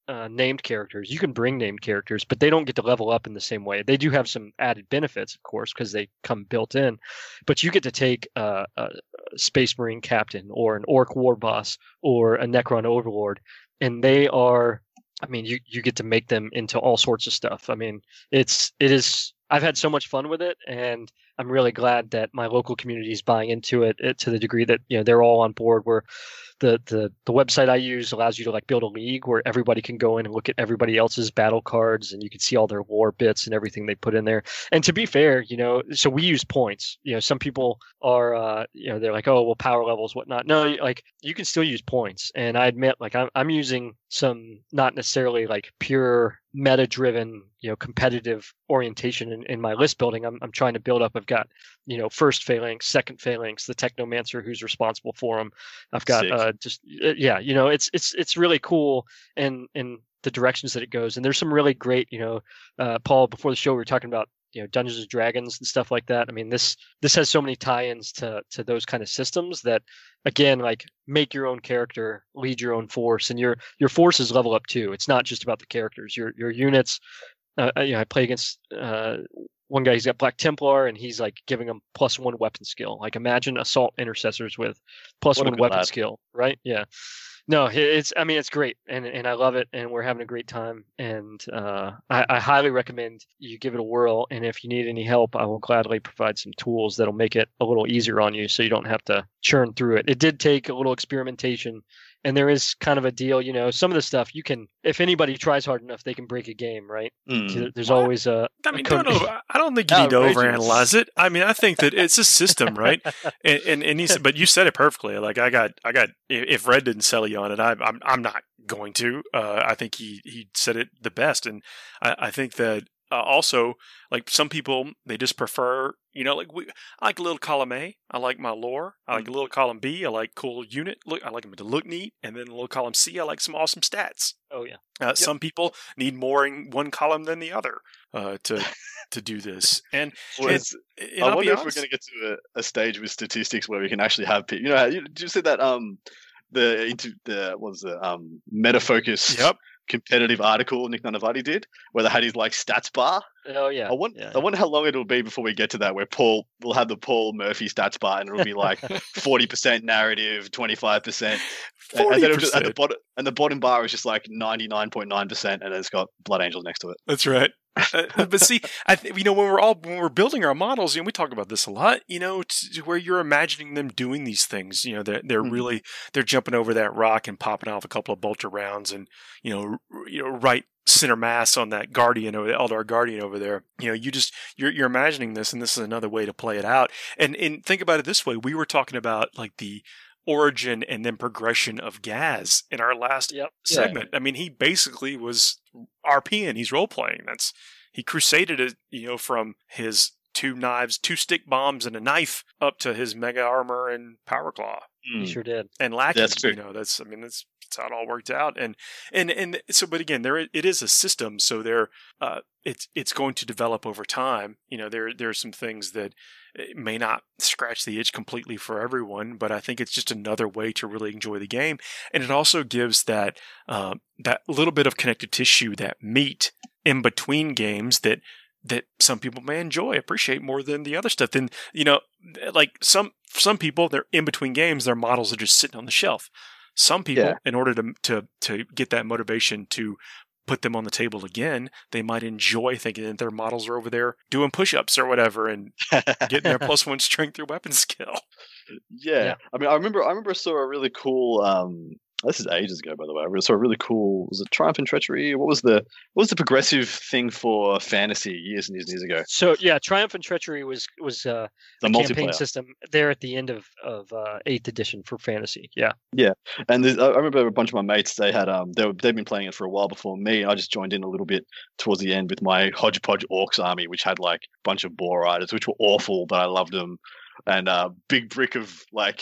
uh, named characters. You can bring named characters, but they don't get to level up in the same way. They do have some added benefits, of course, because they come built in. But you get to take uh, a Space Marine captain or an Orc war boss or a Necron overlord, and they are. I mean, you you get to make them into all sorts of stuff. I mean, it's it is. I've had so much fun with it, and I'm really glad that my local community is buying into it, it to the degree that you know they're all on board. Where the the the website I use allows you to like build a league where everybody can go in and look at everybody else's battle cards, and you can see all their lore bits and everything they put in there. And to be fair, you know, so we use points. You know, some people are, uh, you know, they're like, oh, well, power levels, whatnot. No, like you can still use points. And I admit, like I'm I'm using some not necessarily like pure meta-driven, you know, competitive orientation in, in my list building. I'm I'm trying to build up. I've got, you know, first phalanx, second phalanx, the Technomancer who's responsible for them. I've got Sick. uh just yeah, you know, it's it's it's really cool and and the directions that it goes. And there's some really great, you know, uh, Paul, before the show we were talking about, you know, Dungeons and Dragons and stuff like that. I mean, this this has so many tie-ins to to those kind of systems that, again, like make your own character, lead your own force, and your your forces level up too. It's not just about the characters. Your your units. Uh, you know, I play against uh, one guy. He's got Black Templar, and he's like giving them plus one weapon skill. Like imagine assault intercessors with plus one weapon lad. skill, right? Yeah. No, it's. I mean, it's great, and and I love it, and we're having a great time, and uh, I, I highly recommend you give it a whirl. And if you need any help, I will gladly provide some tools that'll make it a little easier on you, so you don't have to churn through it. It did take a little experimentation, and there is kind of a deal. You know, some of the stuff you can, if anybody tries hard enough, they can break a game, right? Mm. So there's what? always a. I mean, a don't over, I don't think you need to overanalyze it. I mean, I think that it's a system, right? and and, and he said, but you said it perfectly. Like I got, I got. If Red didn't sell you on it, I, I'm I'm not going to. Uh, I think he, he said it the best, and I, I think that uh, also like some people they just prefer, you know, like we I like a little column A. I like my lore. I like a little column B. I like cool unit look. I like them to look neat, and then a little column C. I like some awesome stats. Oh yeah. Uh, yep. Some people need more in one column than the other uh, to to do this. And, well, and, and I I'll wonder if honest, we're going to get to a, a stage with statistics where we can actually have people. You know, you, did you see that um the into the what was the um meta focus yep. competitive article Nick Nanavati did where they had his like stats bar. Oh yeah. I wonder, yeah. I wonder how long it'll be before we get to that where Paul will have the Paul Murphy stats bar and it'll be like forty percent narrative, twenty-five percent. And, and then it'll just, at the bottom, and the bottom bar is just like ninety-nine point nine percent, and it's got Blood Angels next to it. That's right. uh, but see, I th- you know, when we're all when we're building our models, you know, we talk about this a lot. You know, to where you're imagining them doing these things. You know, they're they're mm-hmm. really they're jumping over that rock and popping off a couple of bolter rounds, and you know, r- you know, right center mass on that Guardian or the Eldar Guardian over there. You know, you just you're you're imagining this, and this is another way to play it out. And and think about it this way: we were talking about like the origin and then progression of Gaz in our last yep. segment. Yeah. I mean, he basically was RPing. He's role playing. That's he crusaded it, you know, from his two knives, two stick bombs, and a knife up to his mega armor and power claw. He sure did. And Lackey, you know, that's I mean that's that's how it all worked out. And and and so, but again, there it is a system. So there, uh, it's it's going to develop over time. You know, there there are some things that may not scratch the itch completely for everyone, but I think it's just another way to really enjoy the game. And it also gives that um, that little bit of connective tissue, that meat in between games that that some people may enjoy, appreciate more than the other stuff. Then, you know, like some some people, they're in between games, their models are just sitting on the shelf. Some people, yeah. in order to to to get that motivation to put them on the table again, they might enjoy thinking that their models are over there doing push-ups or whatever and getting their plus one strength through weapon skill. Yeah. Yeah. I mean, I remember I remember I saw a really cool um this is ages ago, by the way. I saw a really cool, was it Triumph and Treachery? What was the what was the progressive thing for fantasy years and years and years ago? So yeah, Triumph and Treachery was was uh, the a multiplayer campaign system there at the end of of uh, eighth edition for fantasy. Yeah, yeah. And I remember a bunch of my mates. They had um they were, they'd been playing it for a while before me. I just joined in a little bit towards the end with my hodgepodge orcs army, which had like a bunch of boar riders, which were awful, but I loved them. And a uh, big brick of like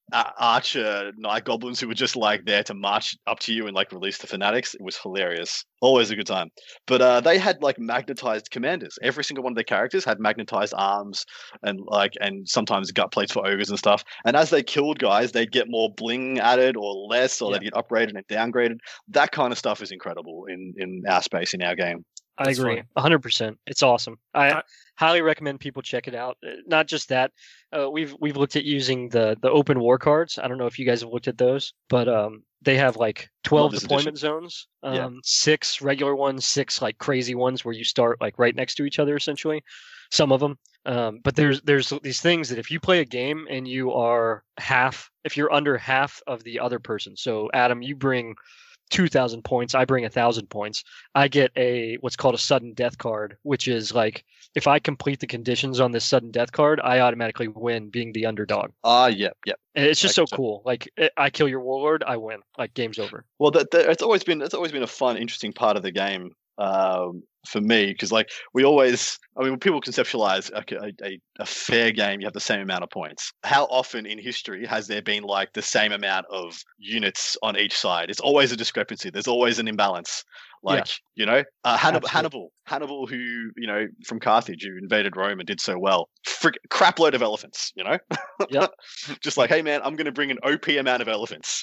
uh, archer night goblins who were just like there to march up to you and like release the fanatics. It was hilarious. Always a good time. But uh, they had like magnetized commanders. Every single one of their characters had magnetized arms and like and sometimes gut plates for ogres and stuff. And as they killed guys, they'd get more bling added or less, or Yeah. they'd get upgraded and downgraded. That kind of stuff is incredible in in our space in our game. I That's agree, fun. one hundred percent. It's awesome. I, I- highly recommend people check it out. Uh, Not just that, uh, we've we've looked at using the the open war cards. I don't know if you guys have looked at those, but um, they have like twelve this deployment zones, um, Yeah. six regular ones, six like crazy ones where you start like right next to each other essentially. Some of them, um, but there's there's these things that if you play a game and you are half, if you're under half of the other person. So Adam, you bring two thousand points, I bring one thousand points, I get a what's called a sudden death card, which is like if I complete the conditions on this sudden death card, I automatically win being the underdog. Ah, yeah, yeah. And it's just I so gotcha. cool. Like I- I kill your warlord, I win. Like game's over. Well, that, that it's always been it's always been a fun, interesting part of the game um, for me because like we always, I mean, when people conceptualize a, a, a fair game, you have the same amount of points. How often in history has there been like the same amount of units on each side? It's always a discrepancy. There's always an imbalance. Like you know, uh, Hannibal, Absolutely. Hannibal, Hannibal, who you know from Carthage, who invaded Rome and did so well. Frick, crap load of elephants. You know, Yep. just like, hey man, I'm going to bring an O P amount of elephants.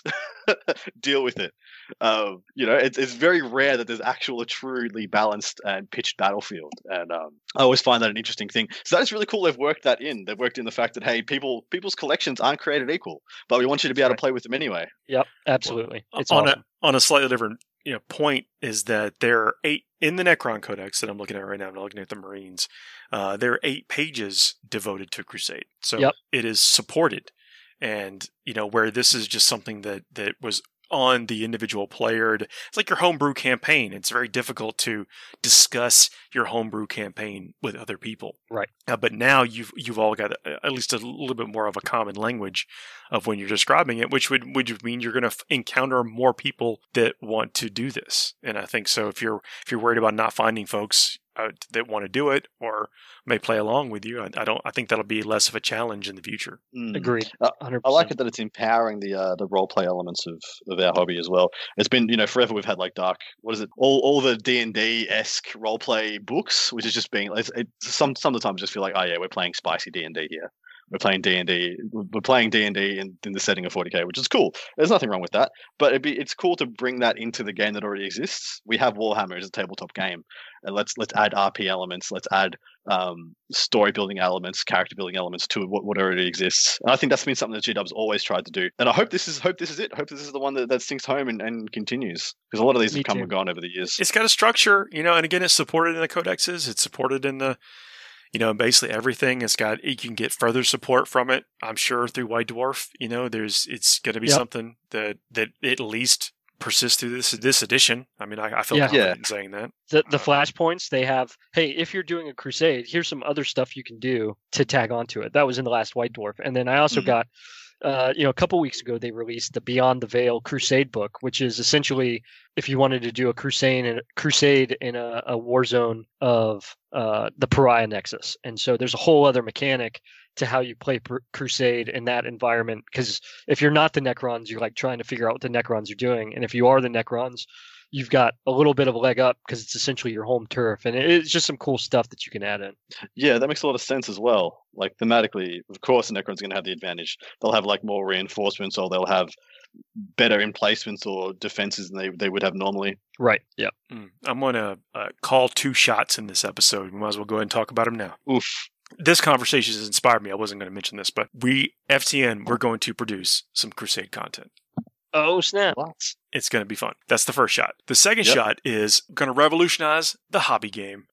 Deal with it. Um, you know, it's it's very rare that there's actual a truly balanced and pitched battlefield, and um, I always find that an interesting thing. So that's really cool. They've worked that in. They've worked in the fact that hey, people people's collections aren't created equal, but we want you to be able Right. to play with them anyway. Yep, absolutely. It's on awesome. a on a slightly different you know point is that there are eight in the Necron Codex that I'm looking at right now. I'm looking at the Marines. Uh, there are eight pages devoted to Crusade, so Yep. it is supported. And you know where this is just something that that was on the individual player. To, it's like your homebrew campaign. It's very difficult to discuss your homebrew campaign with other people. Right. Uh, but now you've you've all got a, at least a little bit more of a common language of when you're describing it, which would which would mean you're going to f- encounter more people that want to do this. And I think so. If you're if you're worried about not finding folks uh, that want to do it or may play along with you, I, I don't. I think that'll be less of a challenge in the future. Mm. Agreed. Uh, one hundred I percent. like it that it's empowering the uh, the role play elements of, of our hobby as well. It's been you know forever we've had like dark what is it all all the D and D esque role play books, which is just being it's, it, some some of the time just feel like oh yeah we're playing spicy D and D here. We're playing D and D. We're playing D and D in, in the setting of forty K, which is cool. There's nothing wrong with that, but it'd be it's cool to bring that into the game that already exists. We have Warhammer as a tabletop game, and let's let's add R P elements. Let's add um, story building elements, character building elements to what, what already exists. And I think that's been something that G Dub's always tried to do. And I hope this is hope this is it. I hope this is the one that, that sinks home and, and continues because a lot of these Me have come too. and gone over the years. It's got a structure, you know, and again, it's supported in the codexes. It's supported in the, you know, basically everything. It's got, you can get further support from it. I'm sure through White Dwarf, you know, there's, it's going to be Yep. something that, that at least persists through this, this edition. I mean, I, I feel Yeah. confident Yeah. in saying that. the the flashpoints they have. Hey, if you're doing a crusade, here's some other stuff you can do to tag onto it. That was in the last White Dwarf, and then I also Mhm. got, uh, you know, a couple weeks ago they released the Beyond the Veil Crusade book, which is essentially if you wanted to do a crusade in crusade in a, a war zone of uh, the Pariah Nexus, and so there's a whole other mechanic to how you play pr- crusade in that environment. Because if you're not the Necrons, you're like trying to figure out what the Necrons are doing, and if you are the Necrons, you've got a little bit of a leg up because it's essentially your home turf, and it's just some cool stuff that you can add in. Yeah, that makes a lot of sense as well. Like thematically, of course, the Necron's going to have the advantage. They'll have like more reinforcements, or they'll have better emplacements or defenses than they, they would have normally. Right. Yeah. Mm. I'm going to uh, call two shots in this episode. We might as well go ahead and talk about them now. Oof. This conversation has inspired me. I wasn't going to mention this, but we, F T N, we're going to produce some Crusade content. Oh snap! It's going to be fun. That's the first shot. The second Yep. shot is going to revolutionize the hobby game.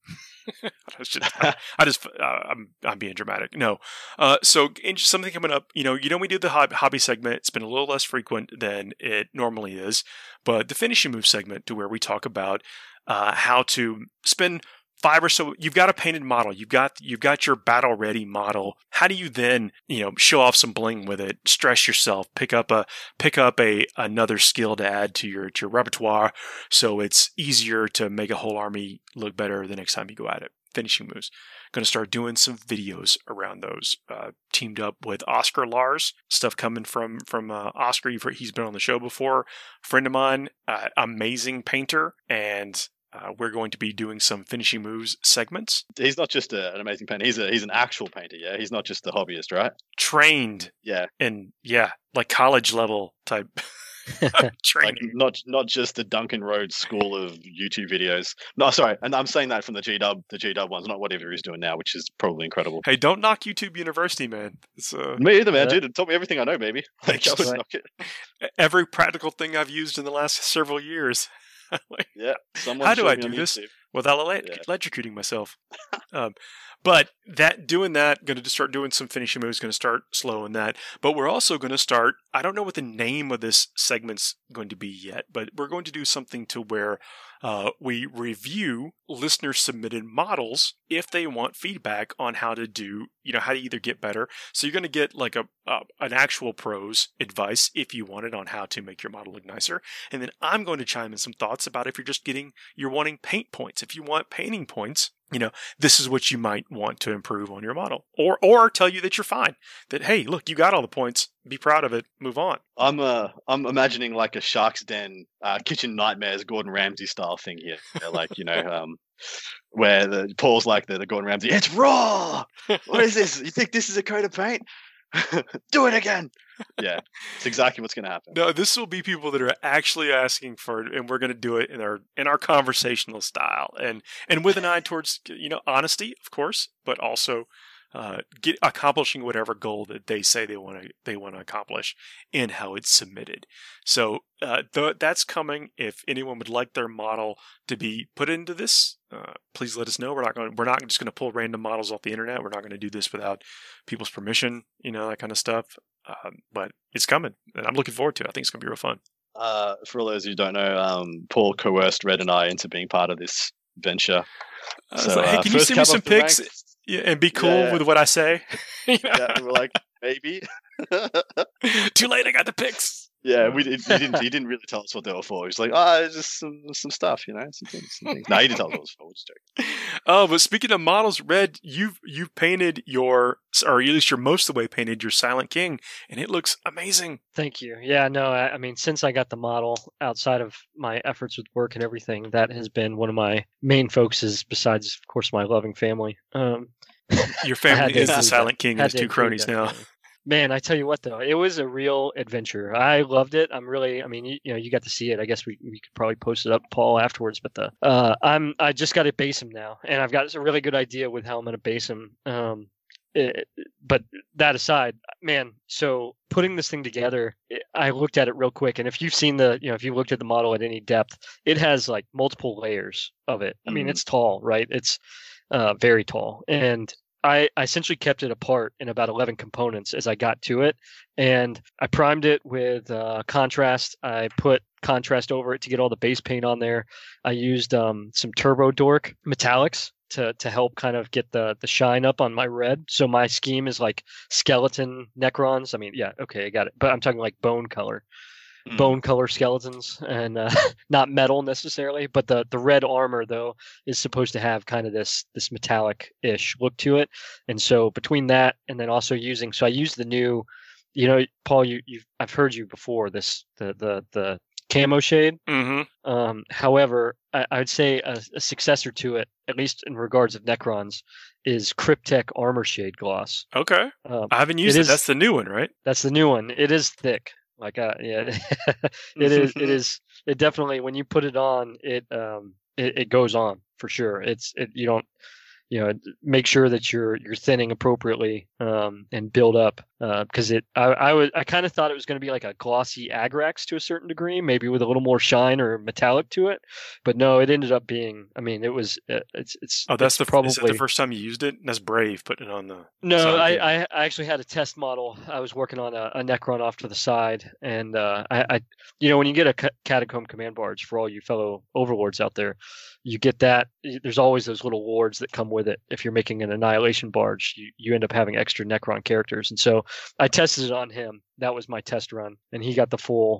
I just, I, I just uh, I'm, I'm being dramatic. No. Uh, so in- something coming up, you know, you know, we do the hob- hobby segment. It's been a little less frequent than it normally is, but the finishing move segment to where we talk about uh, how to spend five or so, you've got a painted model, you've got you've got your battle ready model. How do you then, you know, show off some bling with it, stress yourself, pick up a pick up a another skill to add to your to your repertoire, so it's easier to make a whole army look better the next time you go at it. Finishing moves. Going to start doing some videos around those. Uh, teamed up with Oscar Lars, stuff coming from from uh, Oscar. You've heard, he's been on the show before. Friend of mine, uh, amazing painter, and uh, we're going to be doing some finishing moves segments. He's not just a, an amazing painter. He's a he's an actual painter. Yeah, he's not just a hobbyist, right? Trained. Yeah, and yeah, like college level type. Training. Like not not just the Duncan Rhodes school of YouTube videos. No, sorry, and I'm saying that from the G Dub, the G Dub ones, not whatever he's doing now, which is probably incredible. Hey, don't knock YouTube University, man. It's, uh, Me either, man. Yeah. Dude, it taught me everything I know, baby. Like, I was knock it. Every practical thing I've used in the last several years. Like, Yeah. Someone how do showed I me do on this YouTube. without ele- Yeah. electrocuting myself? um, but that doing that, going to start doing some finishing moves, going to start slowing that. But we're also going to start, I don't know what the name of this segment's going to be yet, but we're going to do something to where uh, we review listener submitted models if they want feedback on how to do, you know, how to either get better. So you're going to get like a uh, an actual pro's advice if you want it on how to make your model look nicer. And then I'm going to chime in some thoughts about if you're just getting, you're wanting paint points. If you want painting points, you know, this is what you might want to improve on your model, or or tell you that you're fine. That hey, look, you got all the points. Be proud of it. Move on. I'm uh I'm imagining like a Shark's Den, uh, Kitchen Nightmares, Gordon Ramsay style thing here. They're like, you know, um, where the Paul's like the, the Gordon Ramsay. It's raw. What is this? You think this is a coat of paint? Do it again. Yeah, it's exactly what's going to happen. No, this will be people that are actually asking for it, and we're going to do it in our in our conversational style, and and with an eye towards, you know, honesty, of course, but also uh, get accomplishing whatever goal that they say they want to they want to accomplish in how it's submitted. So uh, th- that's coming. If anyone would like their model to be put into this, uh, please let us know. We're not going. We're not just going to pull random models off the internet. We're not going to do this without people's permission. You know, that kind of stuff. Um, but it's coming, and I'm looking forward to it. I think it's going to be real fun. Uh, for all those who don't know, um, Paul coerced Red and I into being part of this venture. I was So, like, hey, uh, can you first send me cab some off the pics rank- yeah, and be cool Yeah. with what I say? You know? Yeah, and we're like, maybe. Too late, I got the pics. Yeah, we did, he didn't. He didn't really tell us what they were for. He's like, "Ah, oh, it's just some some stuff, you know, some things." Some things. No, he didn't tell us what it was for. We're just joking. Oh, but speaking of models, Red, you've you've painted your, or at least you're most of the way painted your Silent King, and it looks amazing. Thank you. Yeah, no, I, I mean, since I got the model, outside of my efforts with work and everything, that has been one of my main focuses. Besides, of course, my loving family. Um, Your I had family to is the include Silent that- King and had his to two include cronies that, now. yeah. Man, I tell you what, though, it was a real adventure. I loved it. I'm really, I mean, you, you know, you got to see it. I guess we, we could probably post it up, Paul, afterwards. But the, uh, I'm, I just got to base him now, and I've got a really good idea with how I'm going to base him. Um, it, but that aside, man, so putting this thing together, it, I looked at it real quick, and if you've seen the, you know, if you looked at the model at any depth, it has like multiple layers of it. I mean, Mhm. it's tall, right? It's uh, very tall, and I, I essentially kept it apart in about eleven components as I got to it. And I primed it with uh, contrast. I put contrast over it to get all the base paint on there. I used um, some Turbo Dork metallics to, to help kind of get the, the shine up on my red. So my scheme is like skeleton Necrons. I mean, yeah, okay, I got it. But I'm talking like bone color. Mm. Bone color skeletons, and uh, not metal necessarily, but the the red armor though is supposed to have kind of this this metallic ish look to it. And so between that and then also using, so I used the new, you know, Paul, you you I've heard you before, this the the the camo shade. Mm-hmm. Um, however, I, I would say a, a successor to it, at least in regards of Necrons, is Cryptek Armor Shade Gloss. Okay. Um, I haven't used it. is- That's the new one, right? that's the new one. It is thick. Like, uh, yeah, it is. It is. It definitely. When you put it on, it um, it, it goes on for sure. It's it. You don't. You know, make sure that you're you're thinning appropriately um, and build up because uh, it. I I would. I kind of thought it was going to be like a glossy Agrax to a certain degree, maybe with a little more shine or metallic to it. But no, it ended up being. I mean, it was. Uh, it's it's. Oh, that's it's the probably Is that the first time you used it? That's brave, putting it on the. No, Silent I, King. I I actually had a test model. I was working on a, a Necron off to the side, and uh, I, I, you know, when you get a ca- Catacomb Command Barge, for all you fellow Overlords out there, you get that. There's always those little wards that come with it. If you're making an Annihilation Barge, you, you end up having extra Necron characters, and so I tested it on him. That was my test run, and he got the full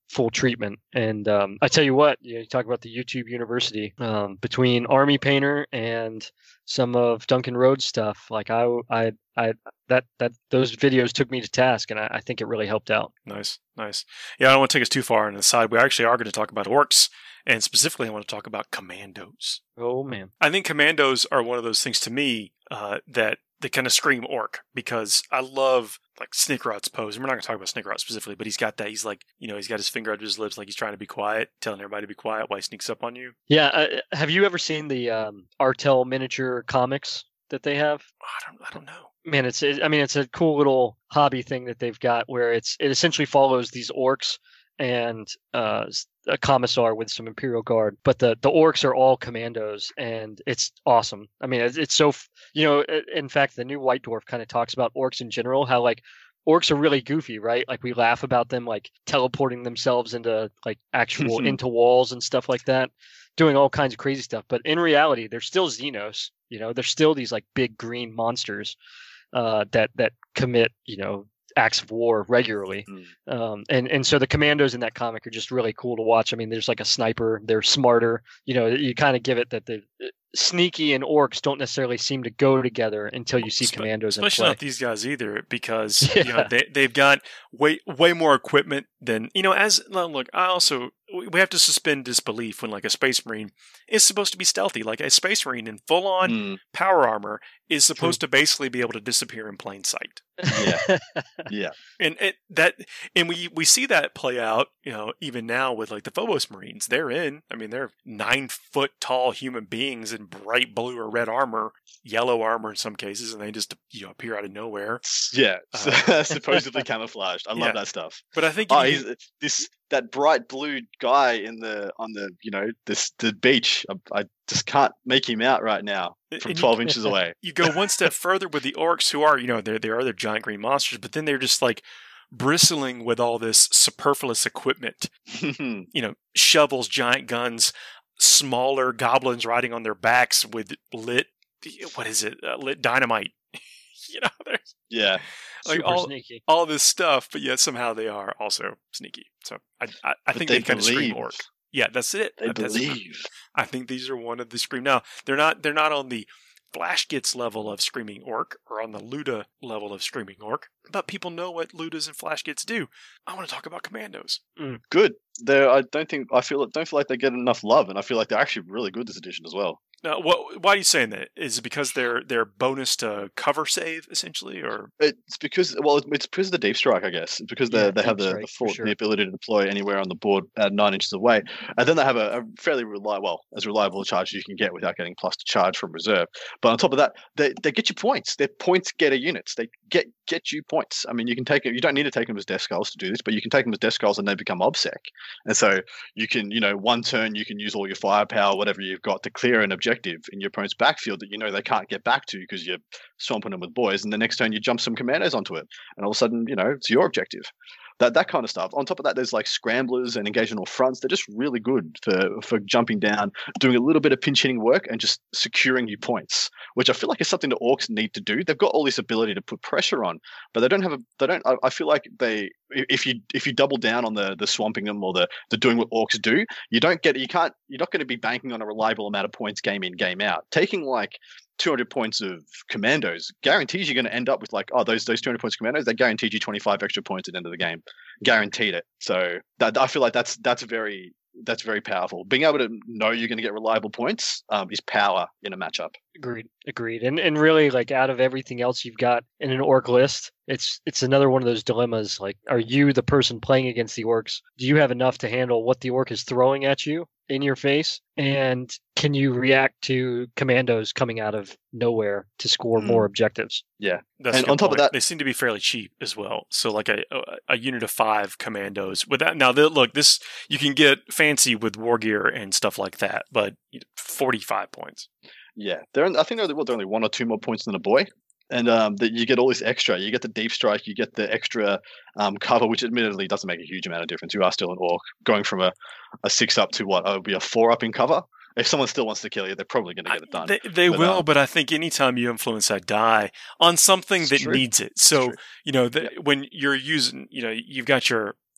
full treatment. And um, I tell you what, you, know, you talk about the YouTube University um, between Army Painter and some of Duncan Rhodes' stuff. Like I, I, I, that that those videos took me to task, and I, I think it really helped out. Nice, nice. Yeah, I don't want to take us too far on the side. We actually are going to talk about orcs, and specifically, I want to talk about commandos. Oh man, I think commandos are one of those things to me uh, that they kind of scream orc, because I love like Snickrot's pose. And we're not going to talk about Snickrot specifically, but he's got that. He's like, you know, he's got his finger under his lips, like he's trying to be quiet, telling everybody to be quiet while he sneaks up on you. Yeah, uh, have you ever seen the um, Artel miniature comics that they have? I don't, I don't know. Man, it's it, I mean, it's a cool little hobby thing that they've got where it's it essentially follows these orcs and uh, a commissar with some Imperial Guard, but the the orcs are all commandos, and it's awesome. I mean, it's, it's so you know. In fact, the new White Dwarf kind of talks about orcs in general, how like orcs are really goofy, right? Like we laugh about them like teleporting themselves into like actual into walls and stuff like that, doing all kinds of crazy stuff. But in reality, they're still Xenos. You know, they're still these like big green monsters uh, that that commit you know acts of war regularly. Mm. Um, and and so the commandos in that comic are just really cool to watch. I mean, there's like a sniper. They're smarter. You know, you kind of give it that the sneaky and orcs don't necessarily seem to go together until you see commandos in play. Especially not these guys either, because yeah. you know they they've got way way more equipment than you know. As look, I also we have to suspend disbelief when like a Space Marine is supposed to be stealthy. Like a Space Marine in full on mm. power armor is supposed True. to basically be able to disappear in plain sight. Yeah, yeah, and it, that and we we see that play out. You know, even now with like the Phobos Marines, they're in. I mean, they're nine foot tall human beings in bright blue or red armor, yellow armor in some cases, and they just you know appear out of nowhere. Yeah, uh, supposedly camouflaged. I love yeah. that stuff. But I think oh, he's, this that bright blue guy in the on the you know this the beach. I, I just can't make him out right now from and twelve you, inches away. You go one step further with the orcs, who are you know they're they are they're giant green monsters, but then they're just like bristling with all this superfluous equipment. you know, shovels, giant guns, smaller goblins riding on their backs with lit, what is it, uh, lit dynamite. you know, there's yeah, like super all, sneaky. all this stuff, but yet somehow they are also sneaky. So I, I, I think they, they kind of scream orc. Yeah, that's it. They that's believe. It. I think these are one of the scream. Now they're not. They're not on the Flash Gets level of Screaming Orc or on the Luda level of Screaming Orc, but people know what Ludas and Flash Gets do. I want to talk about commandos. Mm. Good. They're, I don't think I feel don't feel like they get enough love, and I feel like they're actually really good this edition as well. Now, what, why are you saying that? Is it because they're they're bonus to cover save essentially, or it's because well, it's because of the deep strike, I guess. It's because they yeah, they have the the, full, sure. the ability to deploy anywhere on the board at nine inches away, and then they have a, a fairly reliable, well, as reliable a charge as you can get without getting plus to charge from reserve. But on top of that, they they get you points. They're points getter units. They get get you points. I mean, you can take it. You don't need to take them as Death Skulls to do this, but you can take them as Death Skulls and they become obsec. And so you can, you know, one turn you can use all your firepower, whatever you've got, to clear an objective in your opponent's backfield that you know they can't get back to because you're swamping them with boys. And the next turn you jump some commandos onto it, and all of a sudden, you know, it's your objective. That that kind of stuff. On top of that, there's like scramblers and engagement all fronts. They're just really good for for jumping down, doing a little bit of pinch hitting work, and just securing you points, which I feel like is something that orcs need to do. They've got all this ability to put pressure on, but they don't have a. They don't. I, I feel like they. If you if you double down on the the swamping them or the the doing what orcs do, you don't get. You can't. You're not going to be banking on a reliable amount of points game in game out. Taking like two hundred points of commandos guarantees you're going to end up with like, oh, those those two hundred points of commandos, they guaranteed you twenty-five extra points at the end of the game. Guaranteed it. So that, I feel like that's that's very that's very powerful. Being able to know you're going to get reliable points um, is power in a matchup. Agreed. Agreed. And and really, like, out of everything else you've got in an orc list, it's it's another one of those dilemmas. Like, are you the person playing against the orcs? Do you have enough to handle what the orc is throwing at you in your face? And can you react to commandos coming out of nowhere to score mm. more objectives? Yeah. That's and on top point. of that, they seem to be fairly cheap as well. So like a a, a unit of five commandos with that. Now, look, this you can get fancy with war gear and stuff like that, but forty-five points. Yeah, they're. I think they're, well, they're only one or two more points than a boy, and um, that you get all this extra. You get the deep strike, you get the extra um, cover, which admittedly doesn't make a huge amount of difference. You are still an orc, going from a, a six up to what? Oh, it would be a four up in cover. If someone still wants to kill you, they're probably going to get it done. They, they but, will, um, but I think anytime you influence that die on something that true. needs it, so you know the, yeah. when you're using, you know, you've got your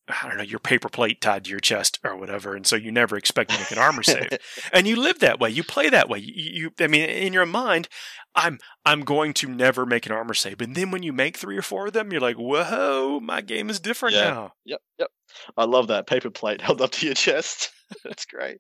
I don't know, your paper plate tied to your chest or whatever, and so you never expect to make an armor save. And you live that way. You play that way. You, you, I mean, in your mind, I'm I'm going to never make an armor save. And then when you make three or four of them, you're like, whoa, my game is different yeah. now. Yep, yep. I love that paper plate held up to your chest. That's great.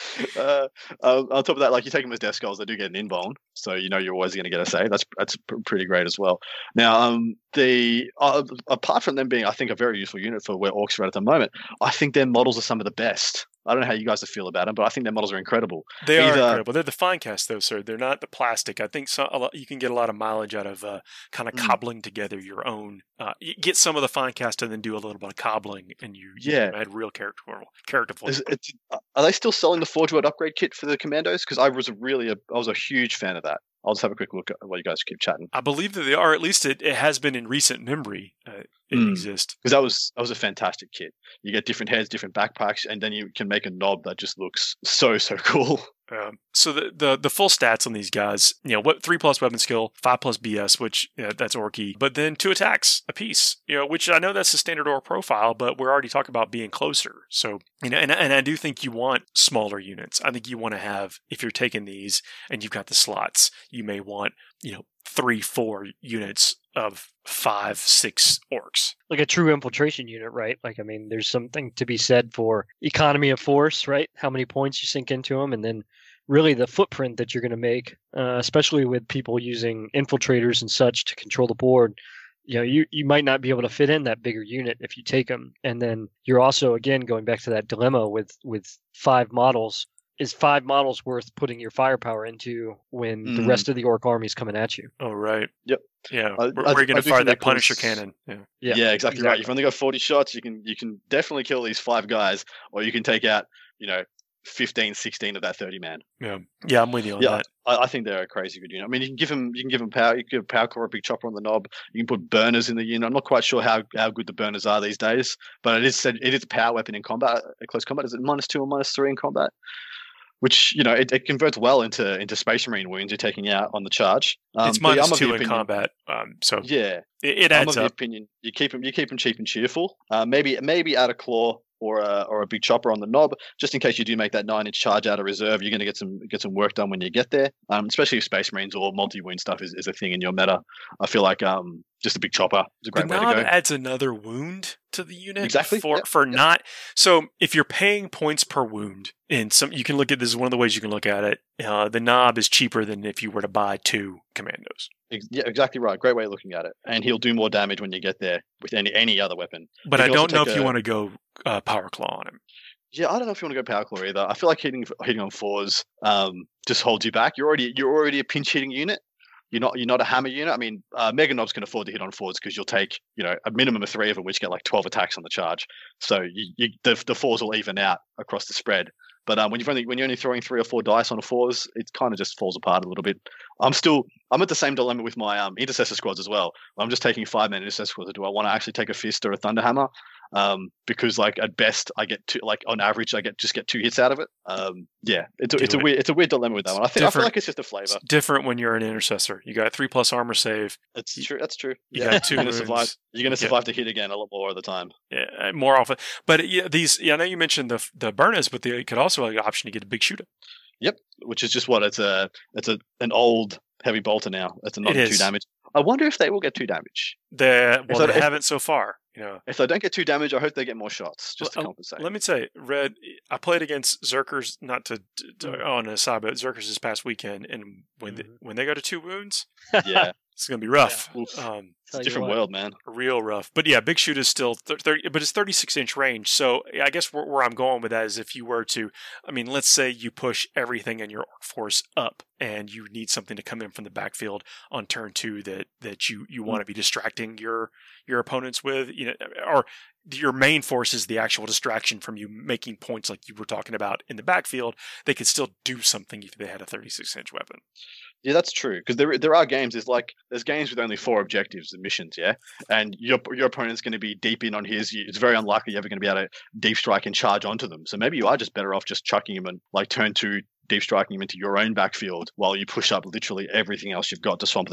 Uh, uh, on top of that, like you take them as death skulls, they do get an invuln, so you know you're always going to get a save. That's that's pr- pretty great as well. Now, um, the uh, apart from them being, I think, a very useful unit for where orcs are at at the moment, I think their models are some of the best. I don't know how you guys feel about them, but I think their models are incredible. They Either, are incredible. They're the fine cast, though, sir. They're not the plastic. I think so, a lot, you can get a lot of mileage out of uh, kind of mm. cobbling together your own. Uh, you get some of the fine cast and then do a little bit of cobbling, and you, you yeah. add real character character flavor. Is, are they still selling the Forge World upgrade kit for the Commandos? Because I was a really a, I was a huge fan of that. I'll just have a quick look at while you guys keep chatting. I believe that they are. At least it, it has been in recent memory. Uh, it mm. exists because that was that was a fantastic kit. You get different heads, different backpacks, and then you can make a knob that just looks so so cool. Um, so the, the the full stats on these guys, you know, what three plus weapon skill, five plus B S, which you know, that's Orky, but then two attacks apiece, you know, which I know that's the standard Orc profile, but we're already talking about being closer. So you know, and and I do think you want smaller units. I think you want to have, if you're taking these and you've got the slots, you may want, you know, three, four units of five, six orcs. Like a true infiltration unit, right? Like, I mean, there's something to be said for economy of force, right? How many points you sink into them, and then really the footprint that you're going to make, uh, especially with people using infiltrators and such to control the board. You know, you, you might not be able to fit in that bigger unit if you take them. And then you're also, again, going back to that dilemma with, with five models. Is five models worth putting your firepower into when mm. the rest of the orc army is coming at you? Oh, right. Yep. Yeah. I, where are you going to fire that Punisher cannon? Yeah. Yeah, yeah exactly, exactly right. You've only got forty shots. You can you can definitely kill these five guys, or you can take out, you know, fifteen, sixteen of that thirty man. Yeah. Yeah, I'm with you on yeah, that. I, I think they're a crazy good unit. I mean, you can give them, you can give them power. You can give power core, a big chopper on the knob. You can put burners in the unit. I'm not quite sure how, how good the burners are these days, but it is said it is a power weapon in combat, close combat. Is it minus two or minus three in combat? Which, you know, it, it converts well into into Space Marine wounds you're taking out on the charge. Um, it's minus two in combat, um, so yeah, it, it adds I'm of up. the opinion you keep them, you keep them cheap and cheerful. Uh, maybe maybe add a claw or a or a big chopper on the knob, just in case you do make that nine inch charge out of reserve. You're going to get some get some work done when you get there. Um, especially if Space Marines or multi wound stuff is, is a thing in your meta. I feel like um just a big chopper is a great the way knob to go. Adds another wound to the unit. Exactly. For yep. for yep. not so if you're paying points per wound, and some you can look at this is one of the ways you can look at it. Uh, the knob is cheaper than if you were to buy two commandos. Yeah, exactly right. Great way of looking at it. And he'll do more damage when you get there with any any other weapon. But I don't know if a, you want to go uh, power claw on him. Yeah, I don't know if you want to go power claw either. I feel like hitting hitting on fours um, just holds you back. You're already you're already a pinch hitting unit. You're not you're not a hammer unit. I mean, uh, Mega Knobs can afford to hit on fours because you'll take, you know, a minimum of three of them, which get like twelve attacks on the charge. So you, you, the the fours will even out across the spread. But um, when you've only when you're only throwing three or four dice on a fours, it kind of just falls apart a little bit. I'm still I'm at the same dilemma with my um, intercessor squads as well. I'm just taking five man intercessor squads. Do I want to actually take a fist or a thunderhammer? Um, because like at best I get two, like on average I get just get two hits out of it. Um, yeah, it's a, it's it. a weird it's a weird dilemma with that one. I think I feel like it's just a flavor. It's different when you're an intercessor. You got three plus armor save. That's true. That's true. You yeah, got two you're gonna wounds. survive. You're gonna survive yeah. to hit again a lot more of the time. Yeah, more often. But yeah, these. Yeah, I know you mentioned the the burners, but they could also have the option to get a big shooter. Yep, which is just what it's a it's a an old heavy bolter now. It's a not two damage. I wonder if they will get two damage. The well, they, they haven't so far. You know, if they don't get two damage, I hope they get more shots just well, to compensate. Let me say, Red. I played against Zerkers, not to, to mm. on a side, but Zerkers this past weekend, and when mm. they, when they go to two wounds, yeah, it's gonna be rough. Yeah. Um, it's a different world, man. Real rough. But yeah, Big Shoot is still thirty, but it's thirty-six inch range. So I guess where, where I'm going with that is if you were to, I mean, let's say you push everything in your orc force up, and you need something to come in from the backfield on turn two that that you you mm. want to be distracting your your opponents with, you know, or your main force is the actual distraction from you making points like you were talking about in the backfield. They could still do something if they had a thirty-six inch weapon. Yeah, that's true. Because there there are games. There's like there's games with only four objectives and missions. Yeah, and your your opponent's going to be deep in on his. It's very unlikely you're ever going to be able to deep strike and charge onto them. So maybe you are just better off just chucking him and like turn two, deep striking him into your own backfield while you push up literally everything else you've got to swamp theirs.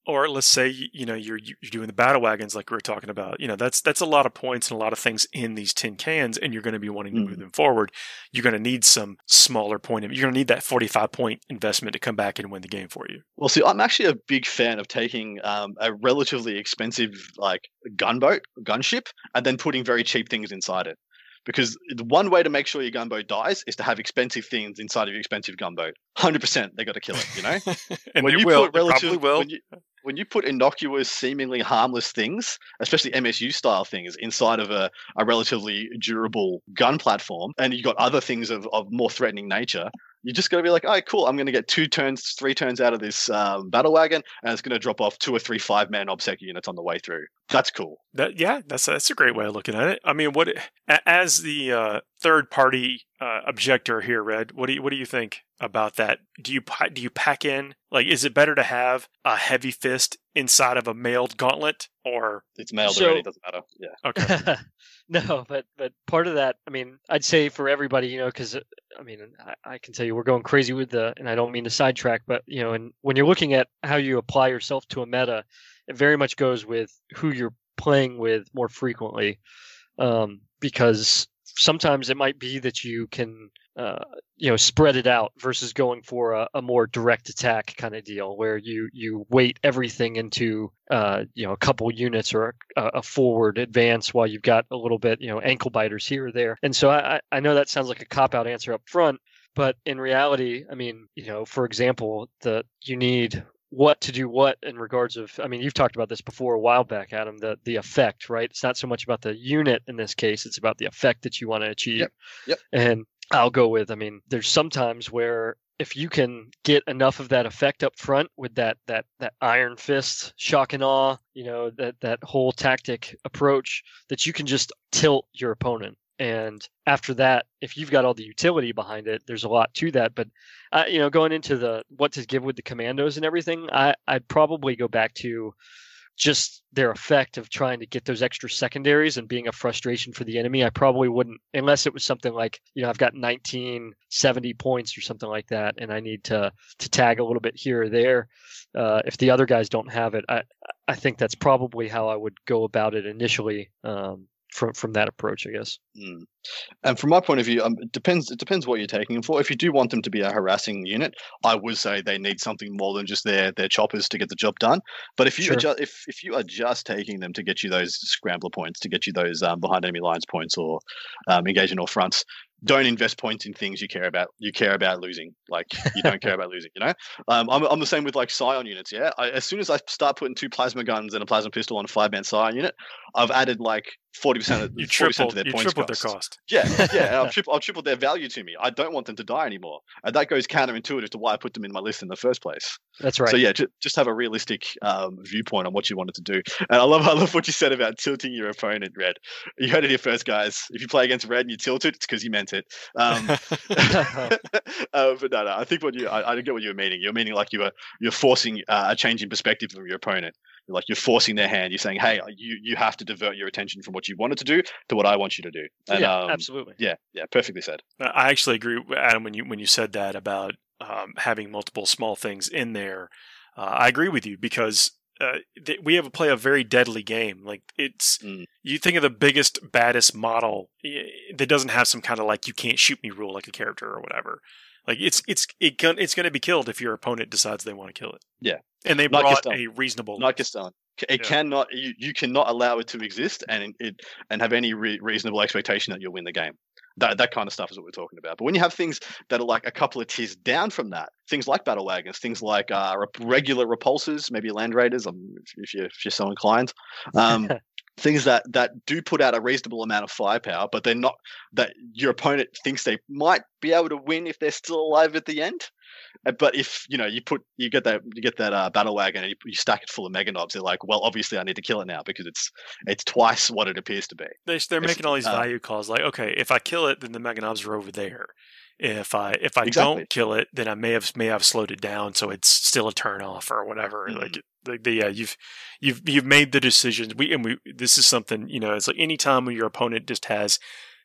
or let's say you know you're you're doing the battle wagons like we were talking about. You know, that's that's a lot of points and a lot of things in these tin cans, and you're going to be wanting to Mm. move them forward. You're going to need some smaller point. You're going to need that forty-five point investment to come back and win the game for you. Well, see, I'm actually a big fan of taking um, a relatively expensive like gunboat, gunship, and then putting very cheap things inside it. Because the one way to make sure your gunboat dies is to have expensive things inside of your expensive gunboat. one hundred percent, they got to kill it, you know? and when they you will. put They relative, probably will. When you, when you put innocuous, seemingly harmless things, especially M S U style things, inside of a, a relatively durable gun platform, and you've got other things of, of more threatening nature, you just got to be like, oh, cool, I'm going to get two turns, three turns out of this um, battle wagon, and it's going to drop off two or three five-man OBSEC units on the way through. That's cool. That yeah, that's that's a great way of looking at it. I mean, what as the uh, third party uh, objector here, Red? What do you what do you think about that? Do you do you pack in like? Is it better to have a heavy fist inside of a mailed gauntlet, or It's mailed So- already, doesn't matter. Yeah. okay? No, but but part of that, I mean, I'd say for everybody, you know, because I mean, I, I can tell you we're going crazy with the, and I don't mean to sidetrack, but you know, and when you're looking at how you apply yourself to a meta, it very much goes with who you're playing with more frequently, um, because sometimes it might be that you can, uh, you know, spread it out versus going for a, a more direct attack kind of deal where you you weight everything into, uh, you know, a couple units or a, a forward advance while you've got a little bit, you know, ankle biters here or there. And so I, I know that sounds like a cop out answer up front, but in reality, I mean, you know, for example, the you need what to do what in regards of, I mean, you've talked about this before a while back, Adam, the the effect, right? It's not so much about the unit in this case, it's about the effect that you want to achieve. Yep, yep. And I'll go with, I mean, there's sometimes where if you can get enough of that effect up front with that that that iron fist, shock and awe, you know, that that whole tactic approach, that you can just tilt your opponent. And after that, if you've got all the utility behind it, there's a lot to that. But, uh, you know, going into the what to give with the commandos and everything, I, I'd probably go back to just their effect of trying to get those extra secondaries and being a frustration for the enemy. I probably wouldn't, unless it was something like, you know, I've got nineteen seventy points or something like that, and I need to to tag a little bit here or there. Uh, if the other guys don't have it, I I think that's probably how I would go about it initially. Um, from from that approach, I guess. Mm. And from my point of view, um, it depends. It depends what you're taking them for. If you do want them to be a harassing unit, I would say they need something more than just their their choppers to get the job done. But if you Sure. are ju- if if you are just taking them to get you those scrambler points, to get you those um, behind enemy lines points, or um, engage in all fronts, don't invest points in things you care about. You care about losing. Like you don't care about losing. You know, um, I'm I'm the same with like Scion units. Yeah, I, as soon as I start putting two plasma guns and a plasma pistol on a five man Scion unit, I've added like forty percent of You forty percent tripled, of their you points tripled cost. their cost. Yeah, yeah, and I've, tripled, I've tripled their value to me. I don't want them to die anymore, and that goes counterintuitive to why I put them in my list in the first place. That's right. So yeah, ju- just have a realistic um, viewpoint on what you wanted to do. And I love, I love what you said about tilting your opponent, Red. You heard it here first, guys. If you play against Red and you tilt it, it's because you meant it. Um, uh, but no, no, I think what you, I, I get what you were meaning. You're meaning like you were, you're forcing uh, a change in perspective from your opponent. Like you're forcing their hand. You're saying, hey, you you have to divert your attention from what you wanted to do to what I want you to do. And, yeah, um, absolutely. Yeah, yeah, perfectly said. I actually agree, Adam, when you when you said that about um, having multiple small things in there. Uh, I agree with you because uh, th- we have to play a very deadly game. Like it's, Mm. you think of the biggest, baddest model eh, that doesn't have some kind of like you can't shoot me rule like a character or whatever. Like it's it's it gun, it's going to be killed if your opponent decides they want to kill it. Yeah. And they Not brought Gaston. a reasonable. Not Gaston. It Yeah. cannot. You, you cannot allow it to exist and it and have any re- reasonable expectation that you'll win the game. That that kind of stuff is what we're talking about. But when you have things that are like a couple of tiers down from that, things like battle wagons, things like uh, rep- regular repulsors, maybe land raiders, um, if, if you're if you're so inclined, um, things that that do put out a reasonable amount of firepower, but they're not that your opponent thinks they might be able to win if they're still alive at the end. Uh, But if you know you put you get that you get that uh, battle wagon and you, you stack it full of mega knobs, they're like, well, obviously I need to kill it now because it's it's twice what it appears to be. They, they're If- making all these uh, value calls. Like, okay, if I kill it, then the meganobs are over there. If I if I Exactly. don't kill it, then I may have may have slowed it down, so it's still a turn off or whatever. Mhm. Like, like the, yeah, you've you've you've made the decisions. We and we this is something, you know. It's like any time when your opponent just has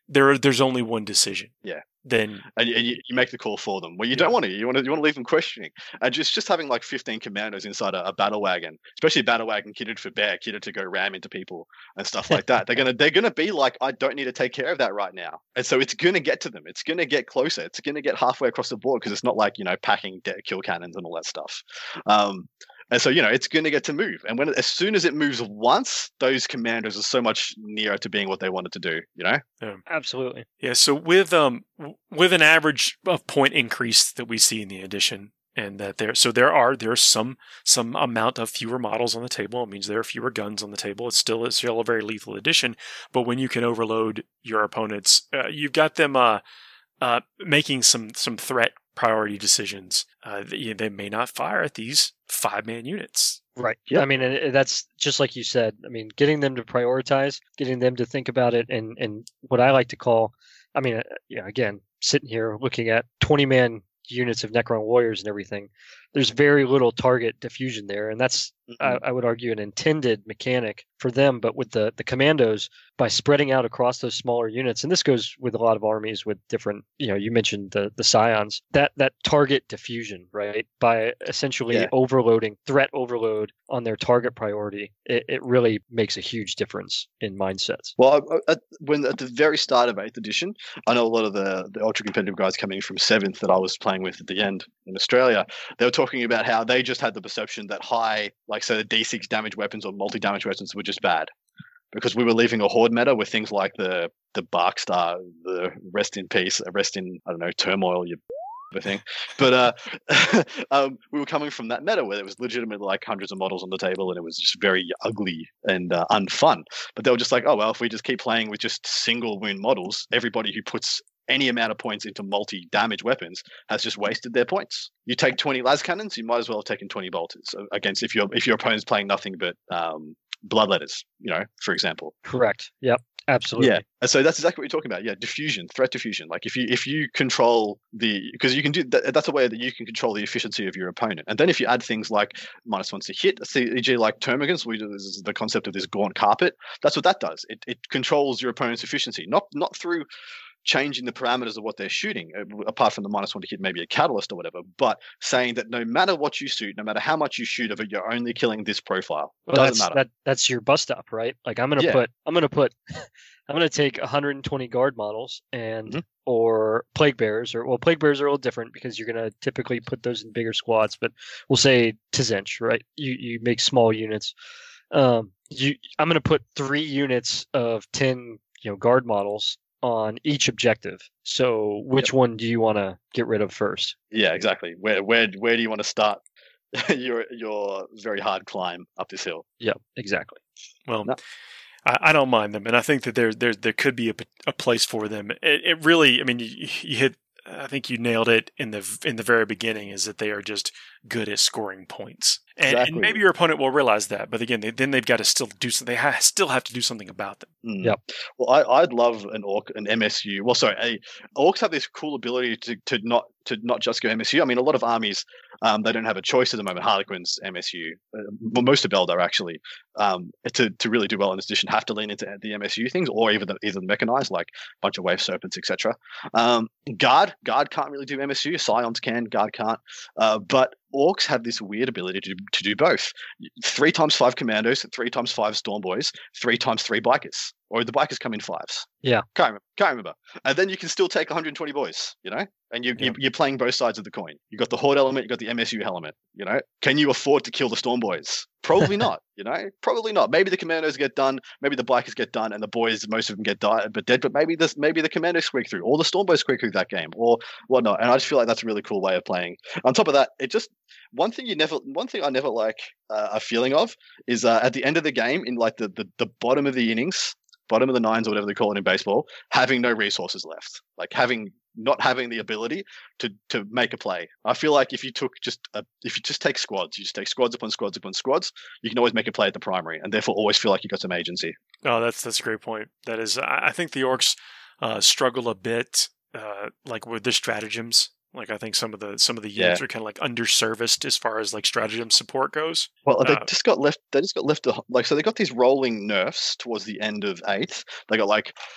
there there's only one decision. Yeah. Then and, and you, you make the call for them. Well, you Yeah. don't want to. You want to. You want to leave them questioning. And just just having like fifteen commandos inside a, a battle wagon, especially a battle wagon kitted for bear, kitted to go ram into people and stuff like that. They're gonna they're gonna be like, I don't need to take care of that right now. And so it's gonna get to them. It's gonna get closer. It's gonna get halfway across the board because it's not like, you know, packing de- kill cannons and all that stuff. Um, And so, you know, it's going to get to move. And when as soon as it moves once, those commandos are so much nearer to being what they wanted to do, you know? Yeah. Absolutely. Yeah, so with um w- with an average of point increase that we see in the edition, and that there so there are there's some some amount of fewer models on the table. It means there are fewer guns on the table. It's still it's still a very lethal edition, but when you can overload your opponents, uh, you've got them uh uh making some some threat priority decisions. Uh, they, they may not fire at these five man units. Right. Yep. I mean, and it- that's just like you said. I mean, getting them to prioritize, getting them to think about it, and and what I like to call, I mean, uh, yeah, again, sitting here looking at twenty man units of Necron warriors and everything, there's very little target diffusion there, and that's I, I would argue an intended mechanic for them. But with the the commandos, by spreading out across those smaller units, and this goes with a lot of armies with different, you know, you mentioned the the scions, that that target diffusion, right? By essentially Yeah. overloading, threat overload on their target priority, it, it really makes a huge difference in mindsets. Well, I- I- at, when at the very start of eighth edition, I know a lot of the, the ultra competitive guys coming from seventh that I was playing with at the end in Australia, they were talking about how they just had the perception that high, like so the D six damage weapons or multi-damage weapons were just bad. Because we were leaving a horde meta with things like the the Barkstar, the rest in peace, rest in, I don't know, turmoil, you I think. But uh, um, we were coming from that meta where there was legitimately like hundreds of models on the table and it was just very ugly and uh, unfun. But they were just like, oh, well, if we just keep playing with just single wound models, everybody who puts any amount of points into multi-damage weapons has just wasted their points. You take twenty las cannons, you might as well have taken twenty bolters against if your if your opponent's playing nothing but um, bloodletters, you know, for example. Correct. Yep. Absolutely. Yeah, and so that's exactly what you're talking about. Yeah, diffusion, threat diffusion. Like if you if you control the because you can do that, that's a way that you can control the efficiency of your opponent. And then if you add things like minus one to hit, for example, like Termagants, we do this is the concept of this gaunt carpet. That's what that does. It it controls your opponent's efficiency, not not through changing the parameters of what they're shooting, apart from the minus one to hit maybe a catalyst or whatever, but saying that no matter what you shoot, no matter how much you shoot of it, you're only killing this profile. Well, Doesn't that's matter. that that's your bust up, right? Like I'm gonna Yeah. put I'm gonna put I'm gonna take one hundred twenty guard models and Mhm. or plague bearers or well plague bearers are a little different because you're gonna typically put those in bigger squads, but we'll say Tzench, right? You you make small units. Um, you I'm gonna put three units of ten you know guard models on each objective. So which one do you want to get rid of first? Yeah, exactly. Where where where do you want to start your your very hard climb up this hill? Yep, exactly. Well, No. I, I don't mind them, and I think that there there there could be a, p- a place for them. It, it really, I mean, you, you hit. I think you nailed it in the in the very beginning. Is that they are just good at scoring points, and, Exactly. and maybe your opponent will realize that. But again, they, then they've got to still do something. They ha- still have to do something about them. Mm. Yep. Well, I, I'd love an orc, an M S U. Well, sorry, a, orcs have this cool ability to, to not to not just go M S U. I mean, a lot of armies um, they don't have a choice at the moment. Harlequins M S U, uh, well, most of Beldar actually, um, to to really do well in this edition, have to lean into the M S U things, or even the either the mechanized, like a bunch of wave serpents, et cetera. Um, guard, guard can't really do M S U. Scions can, guard can't. Uh, but orcs have this weird ability to to do both. Three times five commandos, three times five storm boys, three times three bikers. Or the bikers come in fives. Yeah. Can't remember. Can't remember. And then you can still take one hundred twenty boys, you know? And you, Yeah. you, you're playing both sides of the coin. You got the Horde element, you got the M S U element, you know? Can you afford to kill the Storm Boys? Probably not, you know? Probably not. Maybe the Commandos get done, maybe the Bikers get done, and the boys, most of them get died, but dead, but maybe this, maybe the Commandos squeak through, or the Storm Boys squeak through that game, or whatnot. And I just feel like that's a really cool way of playing. On top of that, it just, one thing you never, one thing I never like uh, a feeling of is uh, at the end of the game, in like the, the, the bottom of the innings, bottom of the nines or whatever they call it in baseball, having no resources left, like having not having the ability to to make a play. I feel like if you took just a, if you just take squads, you just take squads upon squads upon squads, you can always make a play at the primary, and therefore always feel like you got some agency. Oh, that's that's a great point. That is, I, I think the orcs uh, struggle a bit, uh, like with their stratagems. Like I think some of the some of the units Yeah. are kind of like underserviced as far as like stratagem support goes. Well, they Uh, just got left. They just got left. To, like so, they got these rolling nerfs towards the end of eighth. They got like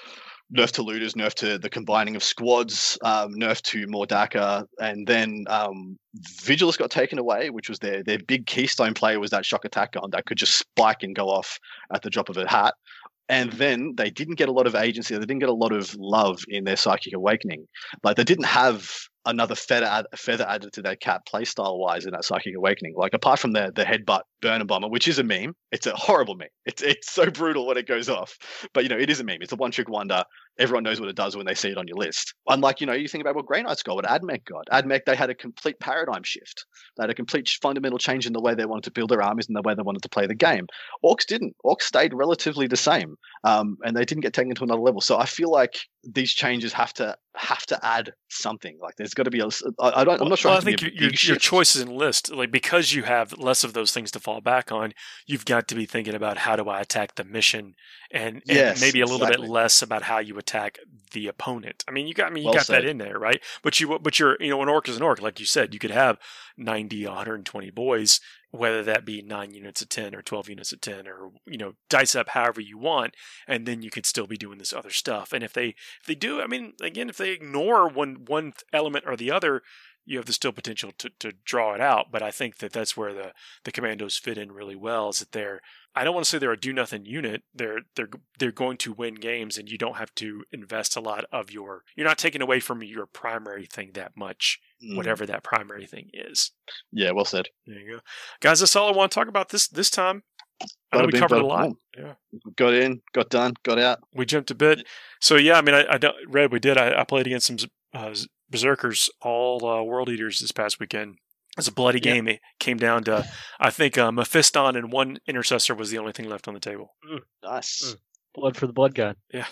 nerf to looters, nerf to the combining of squads, um, nerf to Mordaka, and then um, Vigilus got taken away, which was their their big keystone player was that shock attack gun that could just spike and go off at the drop of a hat. And then they didn't get a lot of agency. They didn't get a lot of love in their Psychic Awakening. Like they didn't have another feather add, feather added to their cat playstyle wise in that Psychic Awakening. Like apart from the the headbutt burner bomber, which is a meme. It's a horrible meme. It's it's so brutal when it goes off. But you know, it is a meme. It's a one trick wonder. Everyone knows what it does when they see it on your list. Unlike, you know, you think about what Grey Knights got, what Admech got. Admech, they had a complete paradigm shift. They had a complete fundamental change in the way they wanted to build their armies and the way they wanted to play the game. Orcs didn't. Orcs stayed relatively the same, um, and they didn't get taken to another level. So I feel like these changes have to have to add something. Like there's got to be a. I, I don't. I'm not sure. Well, I think your, your, your choices and list, like because you have less of those things to fall back on, you've got to be thinking about how do I attack the mission, and, and yes, maybe a little exactly. bit less about how you attack the opponent. I mean, you got. I mean, you well got said. that in there, right? But you, but you're, you know, an orc is an orc. Like you said, you could have ninety, one hundred twenty boys, whether that be nine units of ten or twelve units of ten, or you know, dice up however you want, and then you could still be doing this other stuff. And if they, if they do, I mean, again, if they ignore one one element or the other, you have the still potential to, to draw it out. But I think that that's where the, the commandos fit in really well, is that they're, I don't want to say they're a do nothing unit. They're they're they're going to win games, and you don't have to invest a lot of your. You're not taking away from your primary thing that much, mm. whatever that primary thing is. Yeah, well said. There you go, guys. That's all I want to talk about this this time. I know we covered a lot. Yeah, got in, got done, got out. We jumped a bit. So yeah, I mean, I, I don't, Red, we did. I, I played against some uh, berserkers, all uh, world eaters this past weekend. It was a bloody game. Yeah. It came down to, I think, uh, Mephiston and one intercessor was the only thing left on the table. Mm, nice. Mm. Blood for the blood god. Yeah.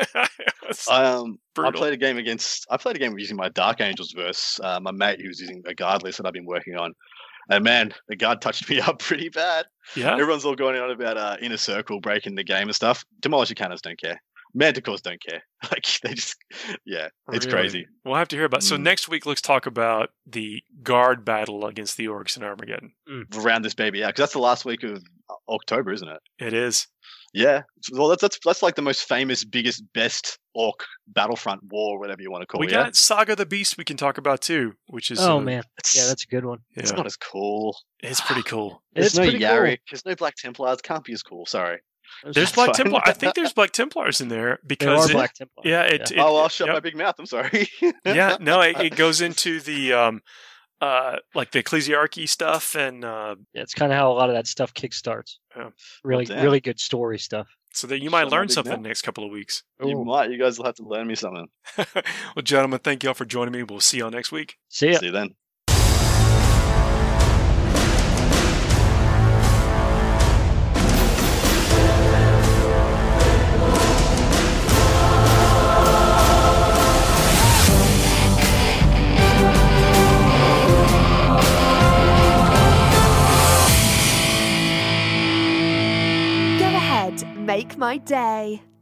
I, um, I played a game against, I played a game using my Dark Angels verse, uh, my mate who was using a guard list that I've been working on. And man, the guard touched me up pretty bad. Yeah. Everyone's all going on about uh, Inner Circle breaking the game and stuff. Demolisher cannons don't care. Manticores don't care. Like they just, yeah, it's really? crazy. We'll have to hear about it. So mm. next week, let's talk about the guard battle against the orcs in Armageddon. Mm. Round this baby out, because that's the last week of October, isn't it? It is. Yeah. Well, that's that's that's like the most famous, biggest, best orc battlefront war, whatever you want to call we it. We got yeah? Saga the Beast we can talk about too, which is oh uh, man, yeah, that's a good one. It's yeah. not as cool. It's pretty cool. There's it's no pretty Yarick. Cool. There's no Black Templars. Can't be as cool. Sorry. There's Black Templar. I think there's Black Templars in there because there are Black Templars. Yeah. It, yeah. It, oh, I'll shut yep. my big mouth. I'm sorry. yeah. No, it, it goes into the um, uh, like the ecclesiarchy stuff, and uh, yeah, it's kind of how a lot of that stuff kickstarts. Yeah. Really, oh, really good story stuff. So that you might shut learn something mouth. Next couple of weeks. You Ooh. might. You guys will have to learn me something. Well, gentlemen, thank you all for joining me. We'll see you all next week. See ya. See you then. Make my day.